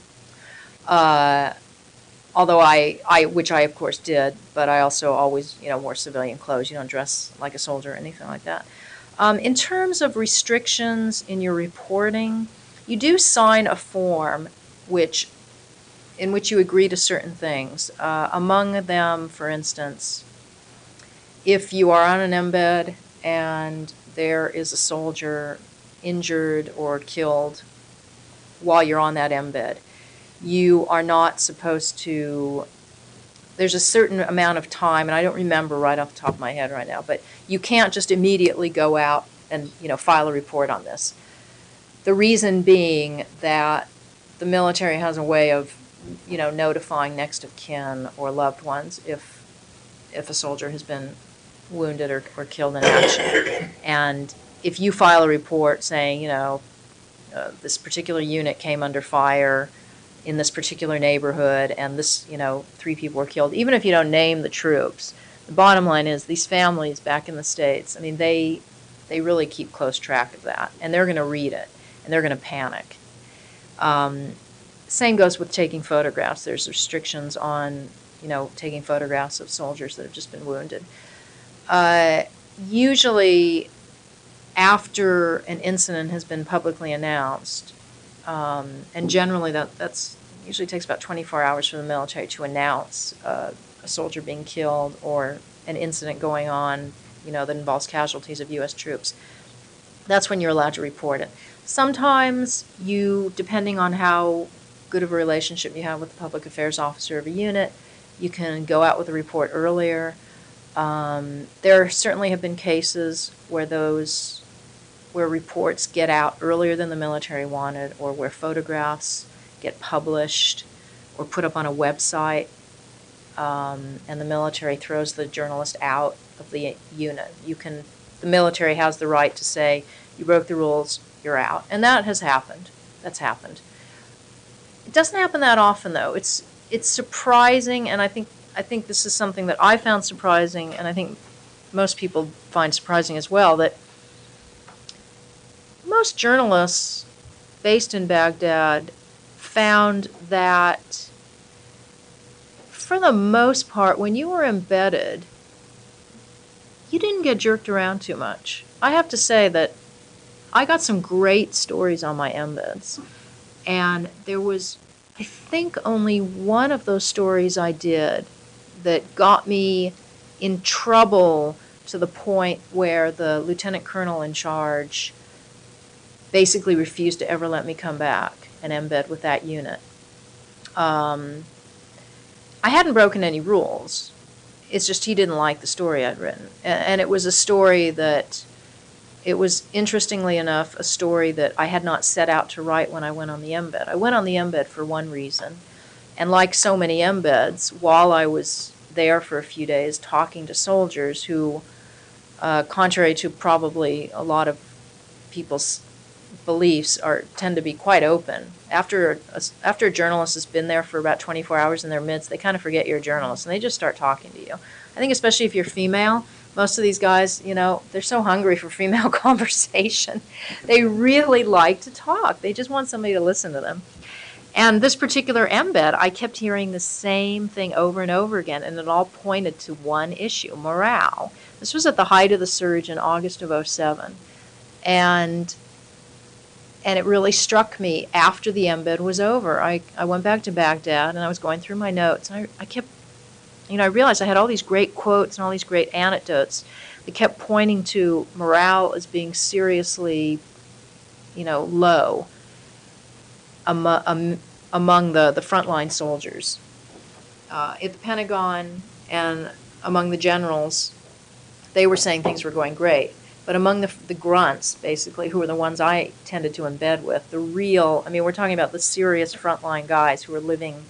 Although which I of course did, but I also always, wore civilian clothes. You don't dress like a soldier or anything like that. In terms of restrictions in your reporting, you do sign a form in which you agree to certain things. Among them, for instance, if you are on an embed and there is a soldier injured or killed while you're on that embed, you are not supposed to, there's a certain amount of time, and I don't remember right off the top of my head right now, but you can't just immediately go out and file a report on this. The reason being that the military has a way of notifying next of kin or loved ones if a soldier has been wounded or killed in action. And if you file a report saying, this particular unit came under fire in this particular neighborhood and this, 3 people were killed, even if you don't name the troops, the bottom line is these families back in the States, I mean, they really keep close track of that, and they're going to read it, and they're going to panic. Same goes with taking photographs. There's restrictions on, taking photographs of soldiers that have just been wounded. Usually, after an incident has been publicly announced, And generally that's usually takes about 24 hours for the military to announce a soldier being killed or an incident going on, that involves casualties of U.S. troops. That's when you're allowed to report it. Sometimes depending on how good of a relationship you have with the public affairs officer of a unit, you can go out with a report earlier. There certainly have been cases where reports get out earlier than the military wanted, or where photographs get published or put up on a website, and the military throws the journalist out of the unit. The military has the right to say, you broke the rules, you're out. And that has happened. That's happened. It doesn't happen that often, though. It's surprising, and I think this is something that I found surprising, and I think most people find surprising as well, that most journalists based in Baghdad found that, for the most part, when you were embedded, you didn't get jerked around too much. I have to say that I got some great stories on my embeds, and there was, I think, only one of those stories I did that got me in trouble to the point where the lieutenant colonel in charge basically refused to ever let me come back and embed with that unit. I hadn't broken any rules. It's just he didn't like the story I'd written. And it was a story that, it was, interestingly enough, a story that I had not set out to write when I went on the embed. I went on the embed for one reason. And like so many embeds, while I was there for a few days talking to soldiers who, contrary to probably a lot of people's beliefs, tend to be quite open. After a journalist has been there for about 24 hours in their midst, they kind of forget you're a journalist, and they just start talking to you. I think especially if you're female, most of these guys, they're so hungry for female conversation. They really like to talk. They just want somebody to listen to them. And this particular embed, I kept hearing the same thing over and over again, and it all pointed to one issue: morale. This was at the height of the surge in August of 2007. And it really struck me after the embed was over. I went back to Baghdad, and I was going through my notes. And I kept, I realized I had all these great quotes and all these great anecdotes that kept pointing to morale as being seriously, low among the frontline soldiers. At the Pentagon and among the generals, they were saying things were going great. But among the grunts, basically, who were the ones I tended to embed with, we're talking about the serious frontline guys who were living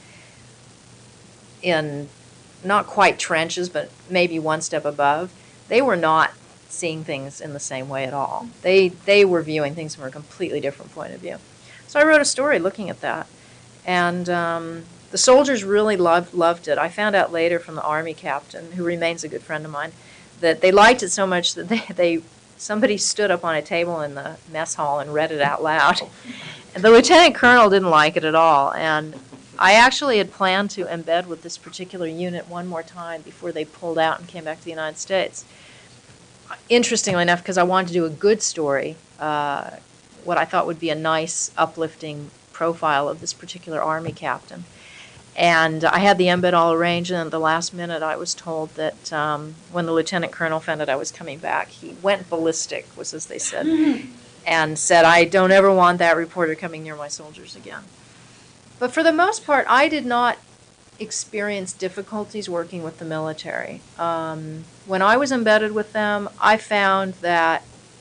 in not quite trenches, but maybe one step above, they were not seeing things in the same way at all. They were viewing things from a completely different point of view. So I wrote a story looking at that. And the soldiers really loved it. I found out later from the Army captain, who remains a good friend of mine, that they liked it so much that somebody stood up on a table in the mess hall and read it out loud. And the lieutenant colonel didn't like it at all. And I actually had planned to embed with this particular unit one more time before they pulled out and came back to the United States. Interestingly enough, because I wanted to do a good story, what I thought would be a nice, uplifting profile of this particular Army captain. And I had the embed all arranged, and at the last minute I was told that when the lieutenant colonel found out I was coming back, he went ballistic, was as they said, and said, I don't ever want that reporter coming near my soldiers again. But for the most part, I did not experience difficulties working with the military. When I was embedded with them, I found that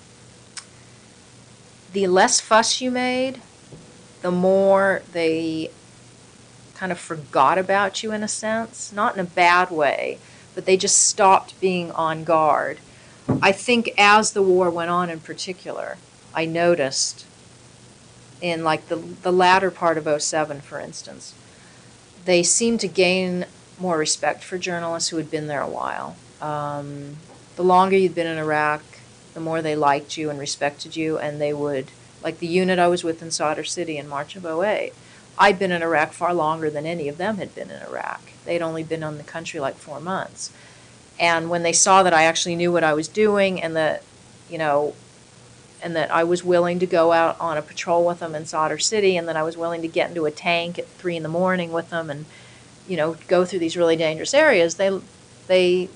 the less fuss you made, the more they kind of forgot about you in a sense, not in a bad way, but they just stopped being on guard. I think as the war went on in particular, I noticed in like the latter part of 2007, for instance, they seemed to gain more respect for journalists who had been there a while. The longer you'd been in Iraq, the more they liked you and respected you, and they would, like the unit I was with in Sadr City in March of 2008, I'd been in Iraq far longer than any of them had been in Iraq. They'd only been on the country like 4 months. And when they saw that I actually knew what I was doing and that, and and that I was willing to go out on a patrol with them in Sadr City, and that I was willing to get into a tank at 3 in the morning with them and, go through these really dangerous areas, they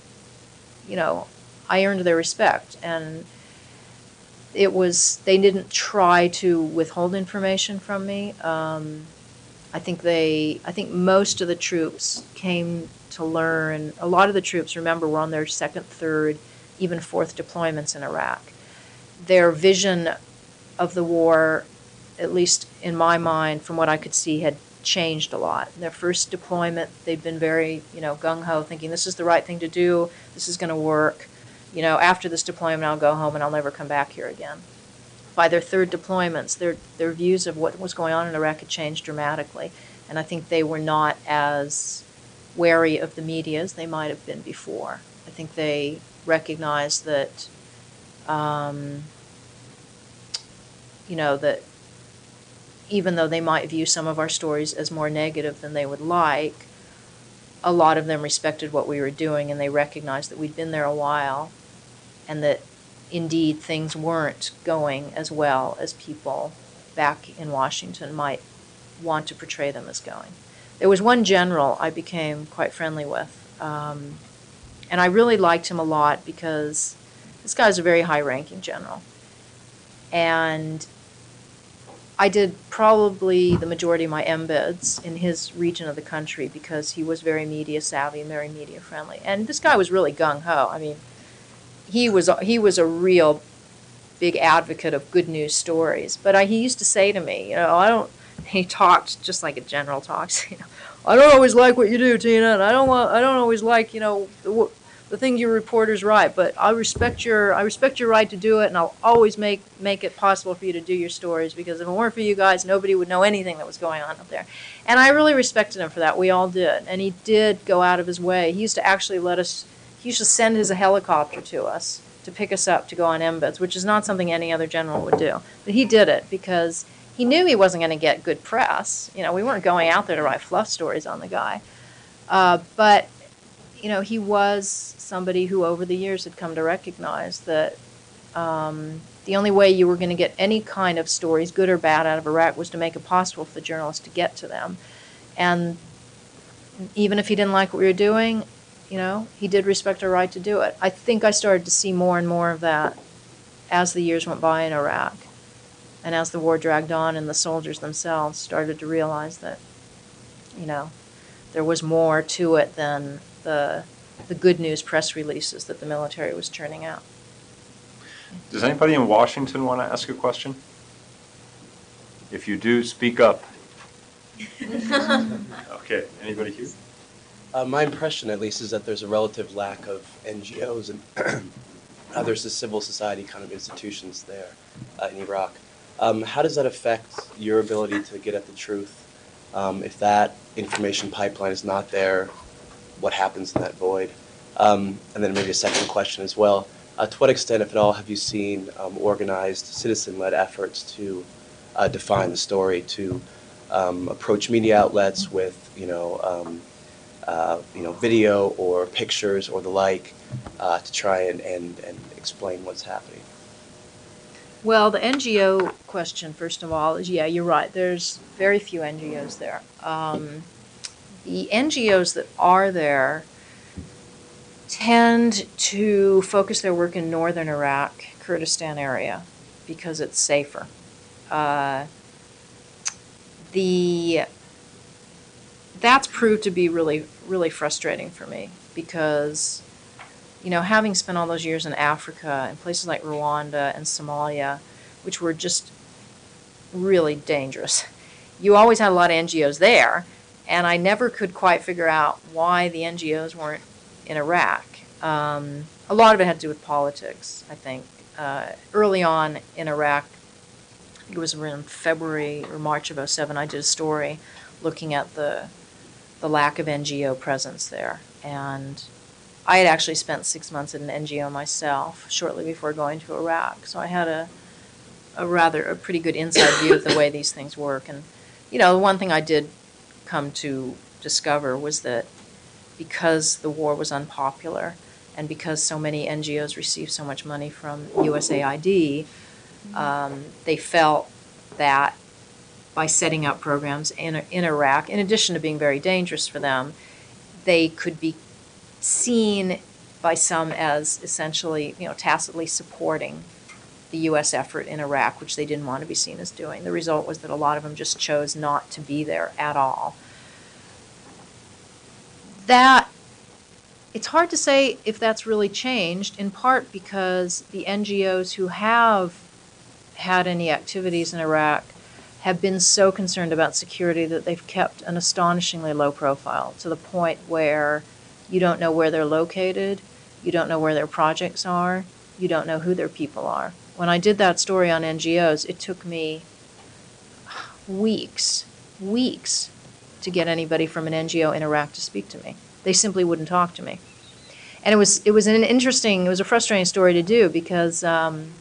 I earned their respect. And they didn't try to withhold information from me. I think most of the troops came to learn, a lot of the troops, remember, were on their second, third, even fourth deployments in Iraq. Their vision of the war, at least in my mind, from what I could see, had changed a lot. Their first deployment, they'd been very, gung-ho, thinking this is the right thing to do, this is going to work. After this deployment, I'll go home and I'll never come back here again. By their third deployments, their views of what was going on in Iraq had changed dramatically. And I think they were not as wary of the media as they might have been before. I think they recognized that, that even though they might view some of our stories as more negative than they would like, a lot of them respected what we were doing, and they recognized that we'd been there a while, and that indeed things weren't going as well as people back in Washington might want to portray them as going. There was one general I became quite friendly with, and I really liked him a lot because this guy's a very high-ranking general. And I did probably the majority of my embeds in his region of the country because he was very media savvy and very media friendly. And this guy was really gung-ho. I mean, he was a real big advocate of good news stories. But he used to say to me, he talked just like a general talks, I don't always like what you do, Tina, and I don't always like, the things your reporters write, but I respect your right to do it, and I'll always make it possible for you to do your stories, because if it weren't for you guys, nobody would know anything that was going on up there. And I really respected him for that. We all did. And he did go out of his way. He used to actually he used to send his helicopter to us to pick us up to go on embeds, which is not something any other general would do. But he did it because he knew he wasn't going to get good press. We weren't going out there to write fluff stories on the guy. But he was somebody who over the years had come to recognize that the only way you were going to get any kind of stories, good or bad, out of Iraq was to make it possible for the journalists to get to them. And even if he didn't like what we were doing, he did respect our right to do it. I think I started to see more and more of that as the years went by in Iraq. And as the war dragged on and the soldiers themselves started to realize that, there was more to it than the good news press releases that the military was churning out. Does anybody in Washington want to ask a question? If you do, speak up. Okay, anybody here? My impression, at least, is that there's a relative lack of NGOs and there's the civil society kind of institutions there in Iraq. How does that affect your ability to get at the truth? If that information pipeline is not there, what happens in that void? And then maybe a second question as well. To what extent, if at all, have you seen organized citizen-led efforts to define the story, to approach media outlets with, video or pictures or the like, to try and explain what's happening? Well, the NGO question, first of all, is, yeah, you're right. There's very few NGOs there. The NGOs that are there tend to focus their work in northern Iraq, Kurdistan area, because it's safer. That's proved to be really, really frustrating for me because, having spent all those years in Africa and places like Rwanda and Somalia, which were just really dangerous, you always had a lot of NGOs there, and I never could quite figure out why the NGOs weren't in Iraq. A lot of it had to do with politics, I think. Early on in Iraq, I think it was around February or March of 2007, I did a story looking at the lack of NGO presence there. And I had actually spent 6 months at an NGO myself shortly before going to Iraq. So I had a pretty good inside view of the way these things work. And, the one thing I did come to discover was that because the war was unpopular and because so many NGOs received so much money from USAID, They felt that by setting up programs in Iraq, in addition to being very dangerous for them, they could be seen by some as essentially, tacitly supporting the U.S. effort in Iraq, which they didn't want to be seen as doing. The result was that a lot of them just chose not to be there at all. It's hard to say if that's really changed, in part because the NGOs who have had any activities in Iraq have been so concerned about security that they've kept an astonishingly low profile, to the point where you don't know where they're located, you don't know where their projects are, you don't know who their people are. When I did that story on NGOs, it took me weeks to get anybody from an NGO in Iraq to speak to me. They simply wouldn't talk to me. And it was a frustrating story to do, because on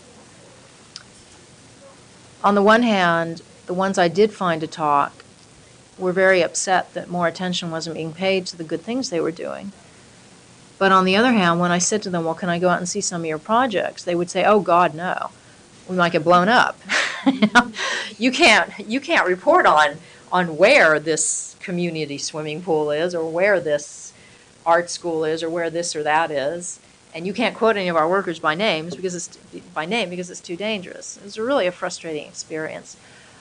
the one hand, the ones I did find to talk were very upset that more attention wasn't being paid to the good things they were doing. But on the other hand, when I said to them, well, can I go out and see some of your projects? They would say, oh, God, no. We might get blown up. You can't report on where this community swimming pool is, or where this art school is, or where this or that is. And you can't quote any of our workers by name because it's too dangerous. It was really a frustrating experience.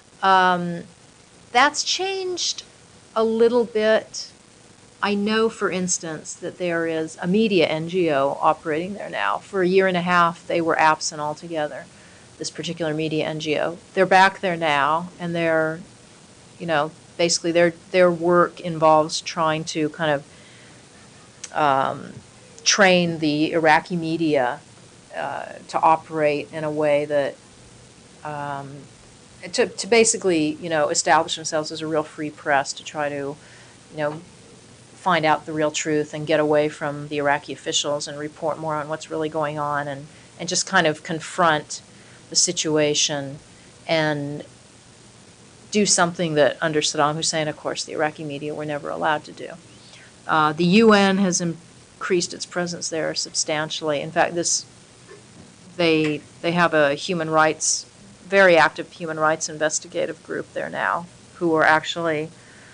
That's changed a little bit. I know, for instance, that there is a media NGO operating there now. For a year and a half, they were absent altogether, this particular media NGO. They're back there now, and they're, basically their work involves trying to kind of train the Iraqi media to operate in a way that, to basically, establish themselves as a real free press, to try to, find out the real truth and get away from the Iraqi officials and report more on what's really going on, and just kind of confront the situation and do something that under Saddam Hussein, of course, the Iraqi media were never allowed to do. The UN has increased its presence there substantially. In fact, they have a very active human rights investigative group there now, who are actually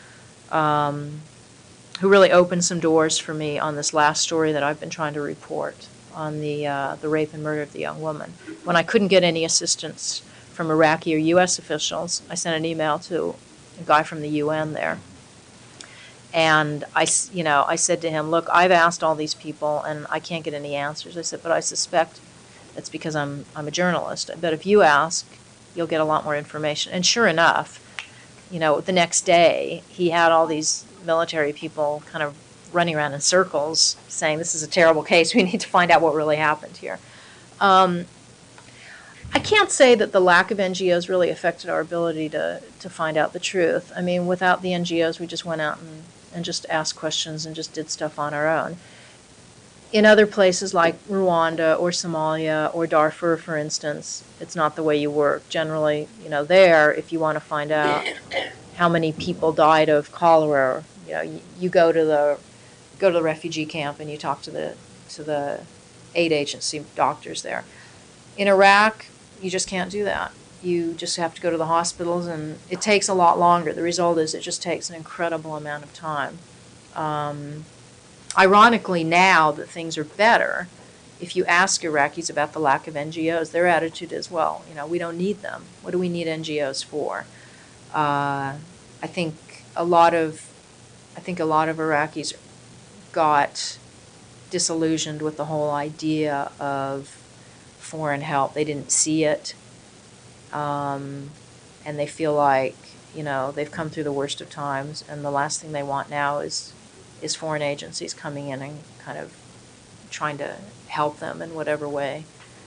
who really opened some doors for me on this last story that I've been trying to report on the rape and murder of the young woman. When I couldn't get any assistance from Iraqi or U.S. officials, I sent an email to a guy from the UN there. And I said to him, look, I've asked all these people and I can't get any answers. I said, but I suspect that's because I'm a journalist. But if you ask, you'll get a lot more information. And sure enough, the next day, he had all these military people kind of running around in circles saying, this is a terrible case, we need to find out what really happened here. I can't say that the lack of NGOs really affected our ability to find out the truth. I mean, without the NGOs, we just went out and just asked questions and just did stuff on our own. In other places like Rwanda or Somalia or Darfur, for instance, it's not the way you work. Generally, there, if you want to find out how many people died of cholera, you go to the refugee camp and you talk to the aid agency doctors there. In Iraq, you just can't do that. You just have to go to the hospitals, and it takes a lot longer. The result is it just takes an incredible amount of time. Ironically, now that things are better, if you ask Iraqis about the lack of NGOs, their attitude is, well, we don't need them. What do we need NGOs for? I think a lot of Iraqis got disillusioned with the whole idea of foreign help. They didn't see it, and they feel like they've come through the worst of times, and the last thing they want now is foreign agencies coming in and kind of trying to help them in whatever way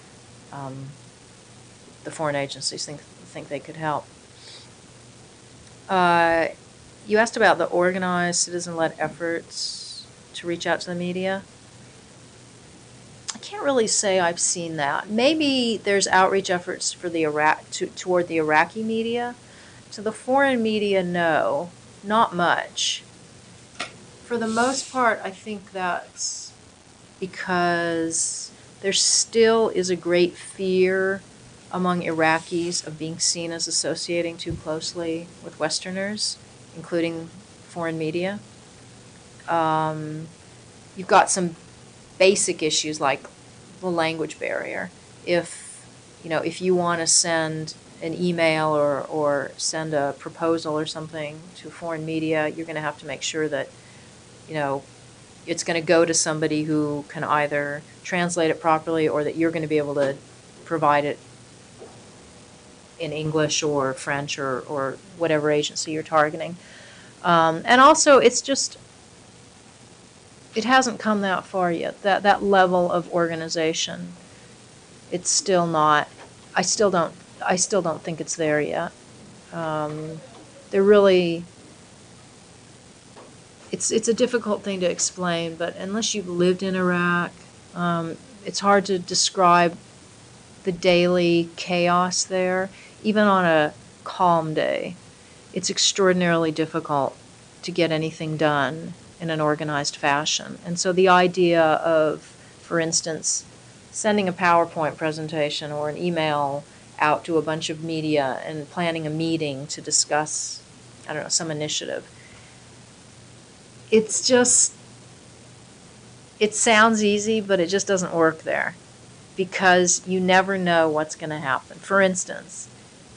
the foreign agencies think they could help. You asked about the organized, citizen-led efforts to reach out to the media. I can't really say I've seen that. Maybe there's outreach efforts for toward the Iraqi media. To the foreign media, no, not much. For the most part, I think that's because there still is a great fear among Iraqis of being seen as associating too closely with Westerners, including foreign media. You've got some basic issues like the language barrier. If you want to send an email or send a proposal or something to foreign media, you're going to have to make sure that, it's going to go to somebody who can either translate it properly or that you're going to be able to provide it in English or French or whatever agency you're targeting. And also, it hasn't come that far yet. That level of organization, it's still not. I still don't think it's there yet. They're really. It's a difficult thing to explain, but unless you've lived in Iraq, it's hard to describe the daily chaos there. Even on a calm day, it's extraordinarily difficult to get anything done in an organized fashion. And so the idea of, for instance, sending a PowerPoint presentation or an email out to a bunch of media and planning a meeting to discuss, some initiative. It sounds easy, but it just doesn't work there because you never know what's going to happen. For instance,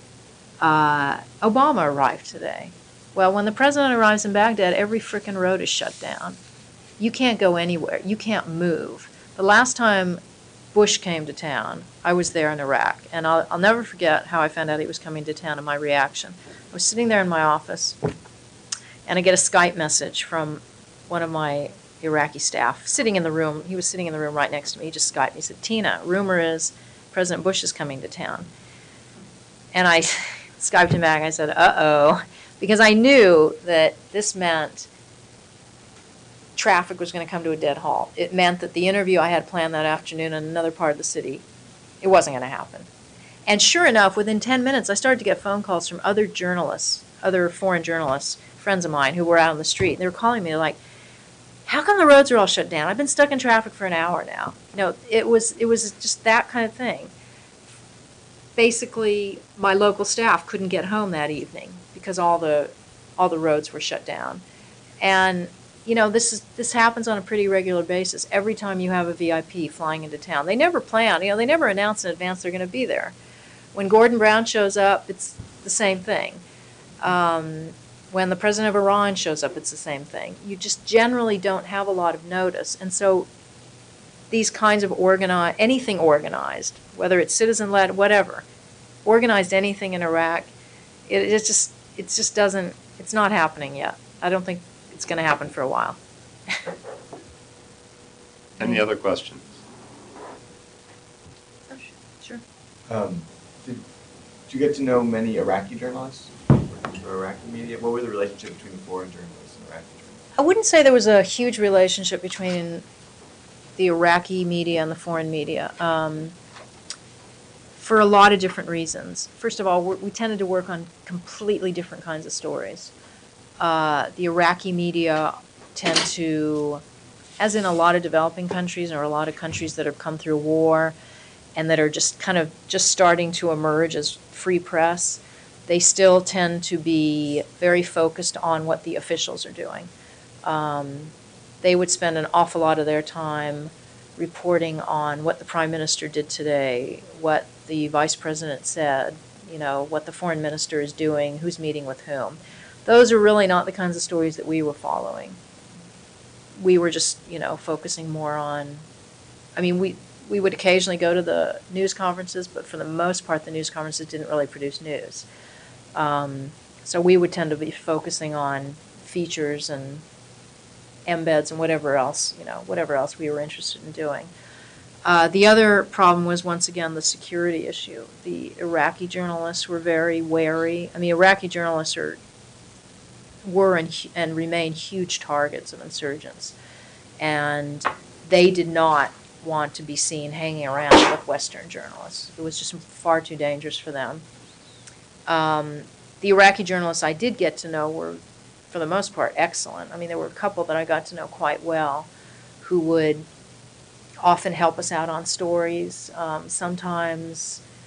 Obama arrived today. Well, when the president arrives in Baghdad, every frickin' road is shut down. You can't go anywhere. You can't move. The last time Bush came to town, I was there in Iraq, and I'll never forget how I found out he was coming to town and my reaction. I was sitting there in my office, and I get a Skype message from one of my Iraqi staff sitting in the room. He was sitting in the room right next to me. He just Skyped me. He said, "Tina, rumor is President Bush is coming to town." And I Skyped him back. I said, "Uh-oh," because I knew that this meant traffic was going to come to a dead halt. It meant that the interview I had planned that afternoon in another part of the city, it wasn't going to happen. And sure enough, within 10 minutes, I started to get phone calls from other journalists, other foreign journalists, friends of mine who were out on the street. They were calling me like, "How come the roads are all shut down? I've been stuck in traffic for an hour now." It was just that kind of thing. Basically, my local staff couldn't get home that evening because all the roads were shut down. And this happens on a pretty regular basis. Every time you have a VIP flying into town, they never plan. They never announce in advance they're going to be there. When Gordon Brown shows up, it's the same thing. When the president of Iran shows up, it's the same thing. You just generally don't have a lot of notice. And so these kinds of anything organized, whether it's citizen-led, whatever, organized anything in Iraq, it's not happening yet. I don't think it's going to happen for a while. Any other questions? Sure. Did you get to know many Iraqi journalists or Iraqi media? What was the relationship between foreign journalists and Iraqi journalists? I wouldn't say there was a huge relationship between the Iraqi media and the foreign media for a lot of different reasons. First of all, we tended to work on completely different kinds of stories. The Iraqi media tend to, as in a lot of developing countries or a lot of countries that have come through war and that are just starting to emerge as free press, they still tend to be very focused on what the officials are doing. They would spend an awful lot of their time reporting on what the prime minister did today, what the vice president said, what the foreign minister is doing, who's meeting with whom. Those are really not the kinds of stories that we were following. We were just, focusing more on, we would occasionally go to the news conferences, but for the most part, the news conferences didn't really produce news. So we would tend to be focusing on features and embeds and whatever else we were interested in doing. The other problem was, once again, the security issue. The Iraqi journalists were very wary. Iraqi journalists were and remain huge targets of insurgents. And they did not want to be seen hanging around with Western journalists. It was just far too dangerous for them. The Iraqi journalists I did get to know were, for the most part, excellent. There were a couple that I got to know quite well who would often help us out on stories. Sometimes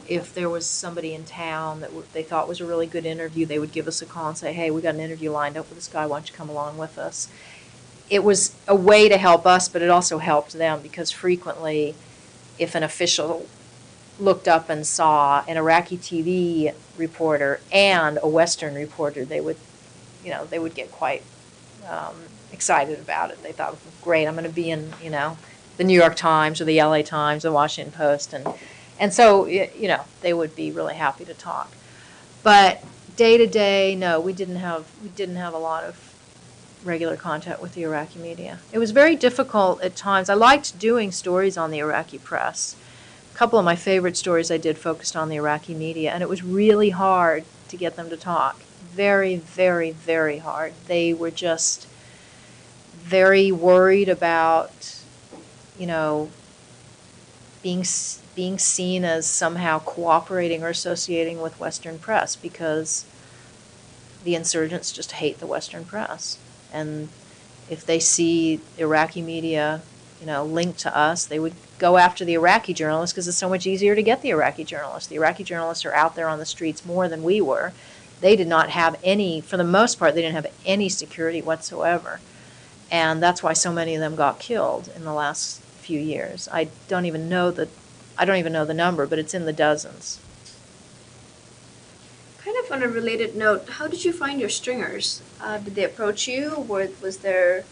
if there was somebody in town that they thought was a really good interview, they would give us a call and say, hey, we got an interview lined up with this guy, why don't you come along with us? It was a way to help us, but it also helped them, because frequently if an official looked up and saw an Iraqi TV reporter and a Western reporter, they would get quite excited about it. They thought, great, I'm going to be in, the New York Times or the LA Times, the Washington Post, and so, they would be really happy to talk. But day to day, no, we didn't have a lot of regular contact with the Iraqi media. It was very difficult at times. I liked doing stories on the Iraqi press. A couple of my favorite stories I did focused on the Iraqi media, and it was really hard to get them to talk. Very, very, very hard. They were just very worried about, being seen as somehow cooperating or associating with Western press, because the insurgents just hate the Western press. And if they see Iraqi media, linked to us, they would go after the Iraqi journalists, because it's so much easier to get the Iraqi journalists. The Iraqi journalists are out there on the streets more than we were. They did not have any, for the most part, they didn't have any security whatsoever. And that's why so many of them got killed in the last few years. I don't even know the number, but it's in the dozens. Kind of on a related note, how did you find your stringers? Did they approach you, or was there...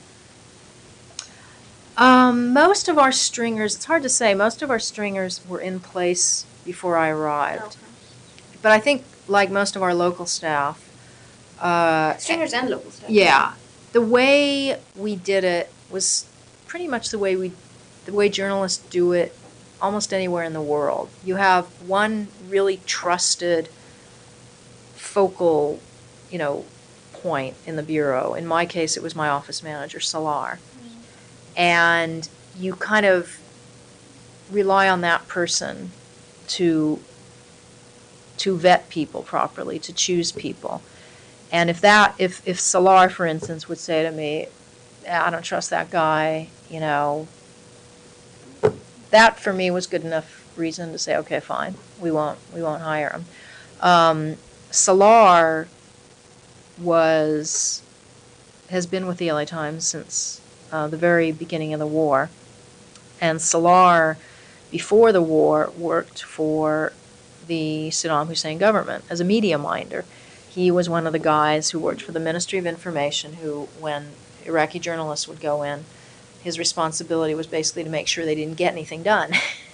Most of our stringers, it's hard to say, most of our stringers were in place before I arrived. Okay. But I think, like most of our local staff... Stringers and local staff. Yeah. The way we did it was pretty much the way journalists do it almost anywhere in the world. You have one really trusted focal, point in the bureau. In my case, it was my office manager, Salar. And you kind of rely on that person to vet people properly, to choose people. And if Salar, for instance, would say to me, I don't trust that guy, that for me was good enough reason to say, okay, fine, we won't hire him. Salar has been with the LA Times since the very beginning of the war. And Salar, before the war, worked for the Saddam Hussein government as a media minder. He was one of the guys who worked for the Ministry of Information, who, when Iraqi journalists would go in, his responsibility was basically to make sure they didn't get anything done.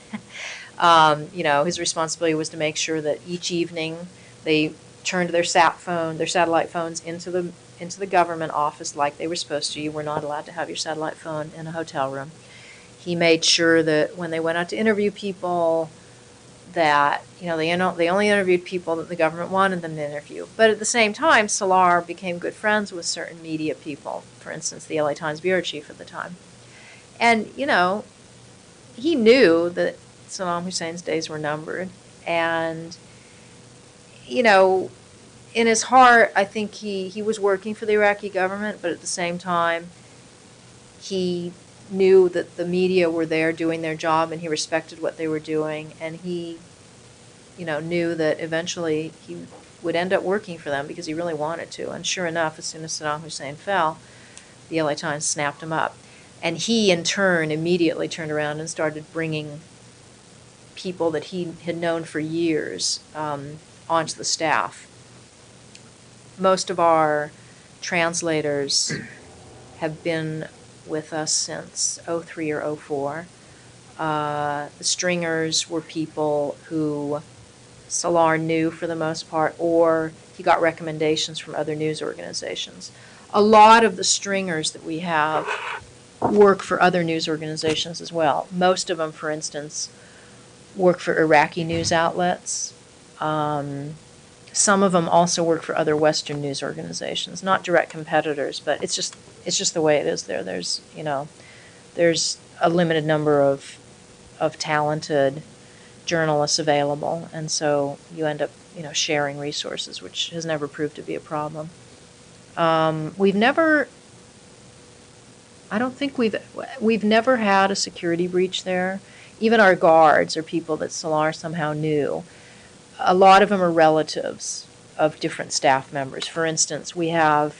His responsibility was to make sure that each evening they turned their satellite phones into the government office like they were supposed to. You were not allowed to have your satellite phone in a hotel room. He made sure that when they went out to interview people, that they only interviewed people that the government wanted them to interview. But at the same time, Salar became good friends with certain media people. For instance, the LA Times bureau chief at the time. And he knew that Saddam Hussein's days were numbered. And in his heart, I think he was working for the Iraqi government, but at the same time, he knew that the media were there doing their job, and he respected what they were doing, and he, knew that eventually he would end up working for them because he really wanted to. And sure enough, as soon as Saddam Hussein fell, the LA Times snapped him up. And he, in turn, immediately turned around and started bringing people that he had known for years onto the staff. Most of our translators have been with us since 03 or 04. The stringers were people who Salar knew for the most part, or he got recommendations from other news organizations. A lot of the stringers that we have work for other news organizations as well. Most of them, for instance, work for Iraqi news outlets. Some of them also work for other Western news organizations, not direct competitors, but it's just the way it is there. There's a limited number of talented journalists available, and so you end up sharing resources, which has never proved to be a problem. We've never had a security breach there. Even our guards are people that Salar somehow knew. a lot of them are relatives of different staff members. For instance, we have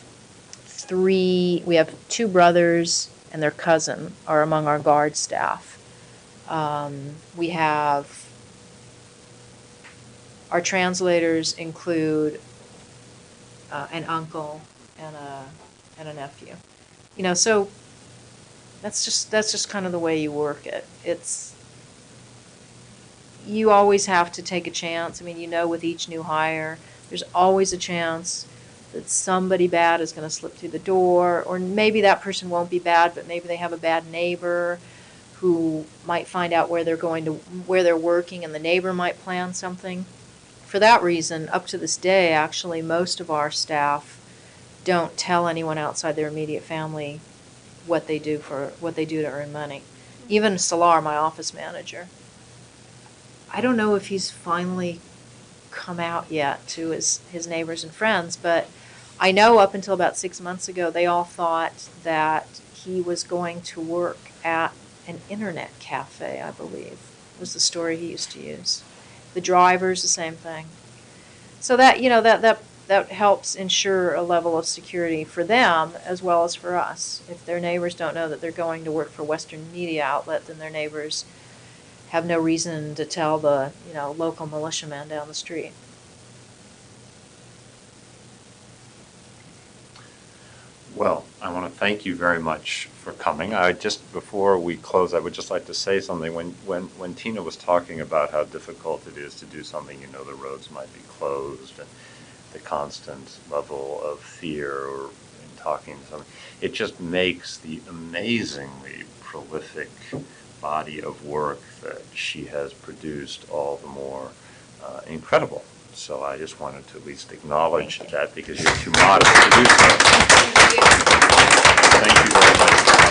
two brothers and their cousin are among our guard staff. We have, our translators include an uncle and a nephew. You know, so that's just kind of the way you work it. You always have to take a chance. I mean, you know, with each new hire, there's always a chance that somebody bad is going to slip through the door, or maybe that person won't be bad, but maybe they have a bad neighbor who might find out where they're working, and the neighbor might plan something. For that reason, up to this day, actually, most of our staff don't tell anyone outside their immediate family what they do to earn money. Even Salar, my office manager, I don't know if he's finally come out yet to his neighbors and friends, but I know up until about 6 months ago, they all thought that he was going to work at an internet cafe, I believe, was the story he used to use. The drivers, the same thing. So that, you know, that helps ensure a level of security for them as well as for us. If their neighbors don't know that they're going to work for Western Media Outlet, then their neighbors have no reason to tell the, you know, local militiaman down the street. Well, I want to thank you very much for coming. Before we close, I would just like to say something. When Tina was talking about how difficult it is to do something, you know, the roads might be closed and the constant level of fear or in talking to someone, it just makes the amazingly prolific body of work that she has produced all the more incredible. So I just wanted to at least acknowledge that, because you're too modest to do so. Thank you very much.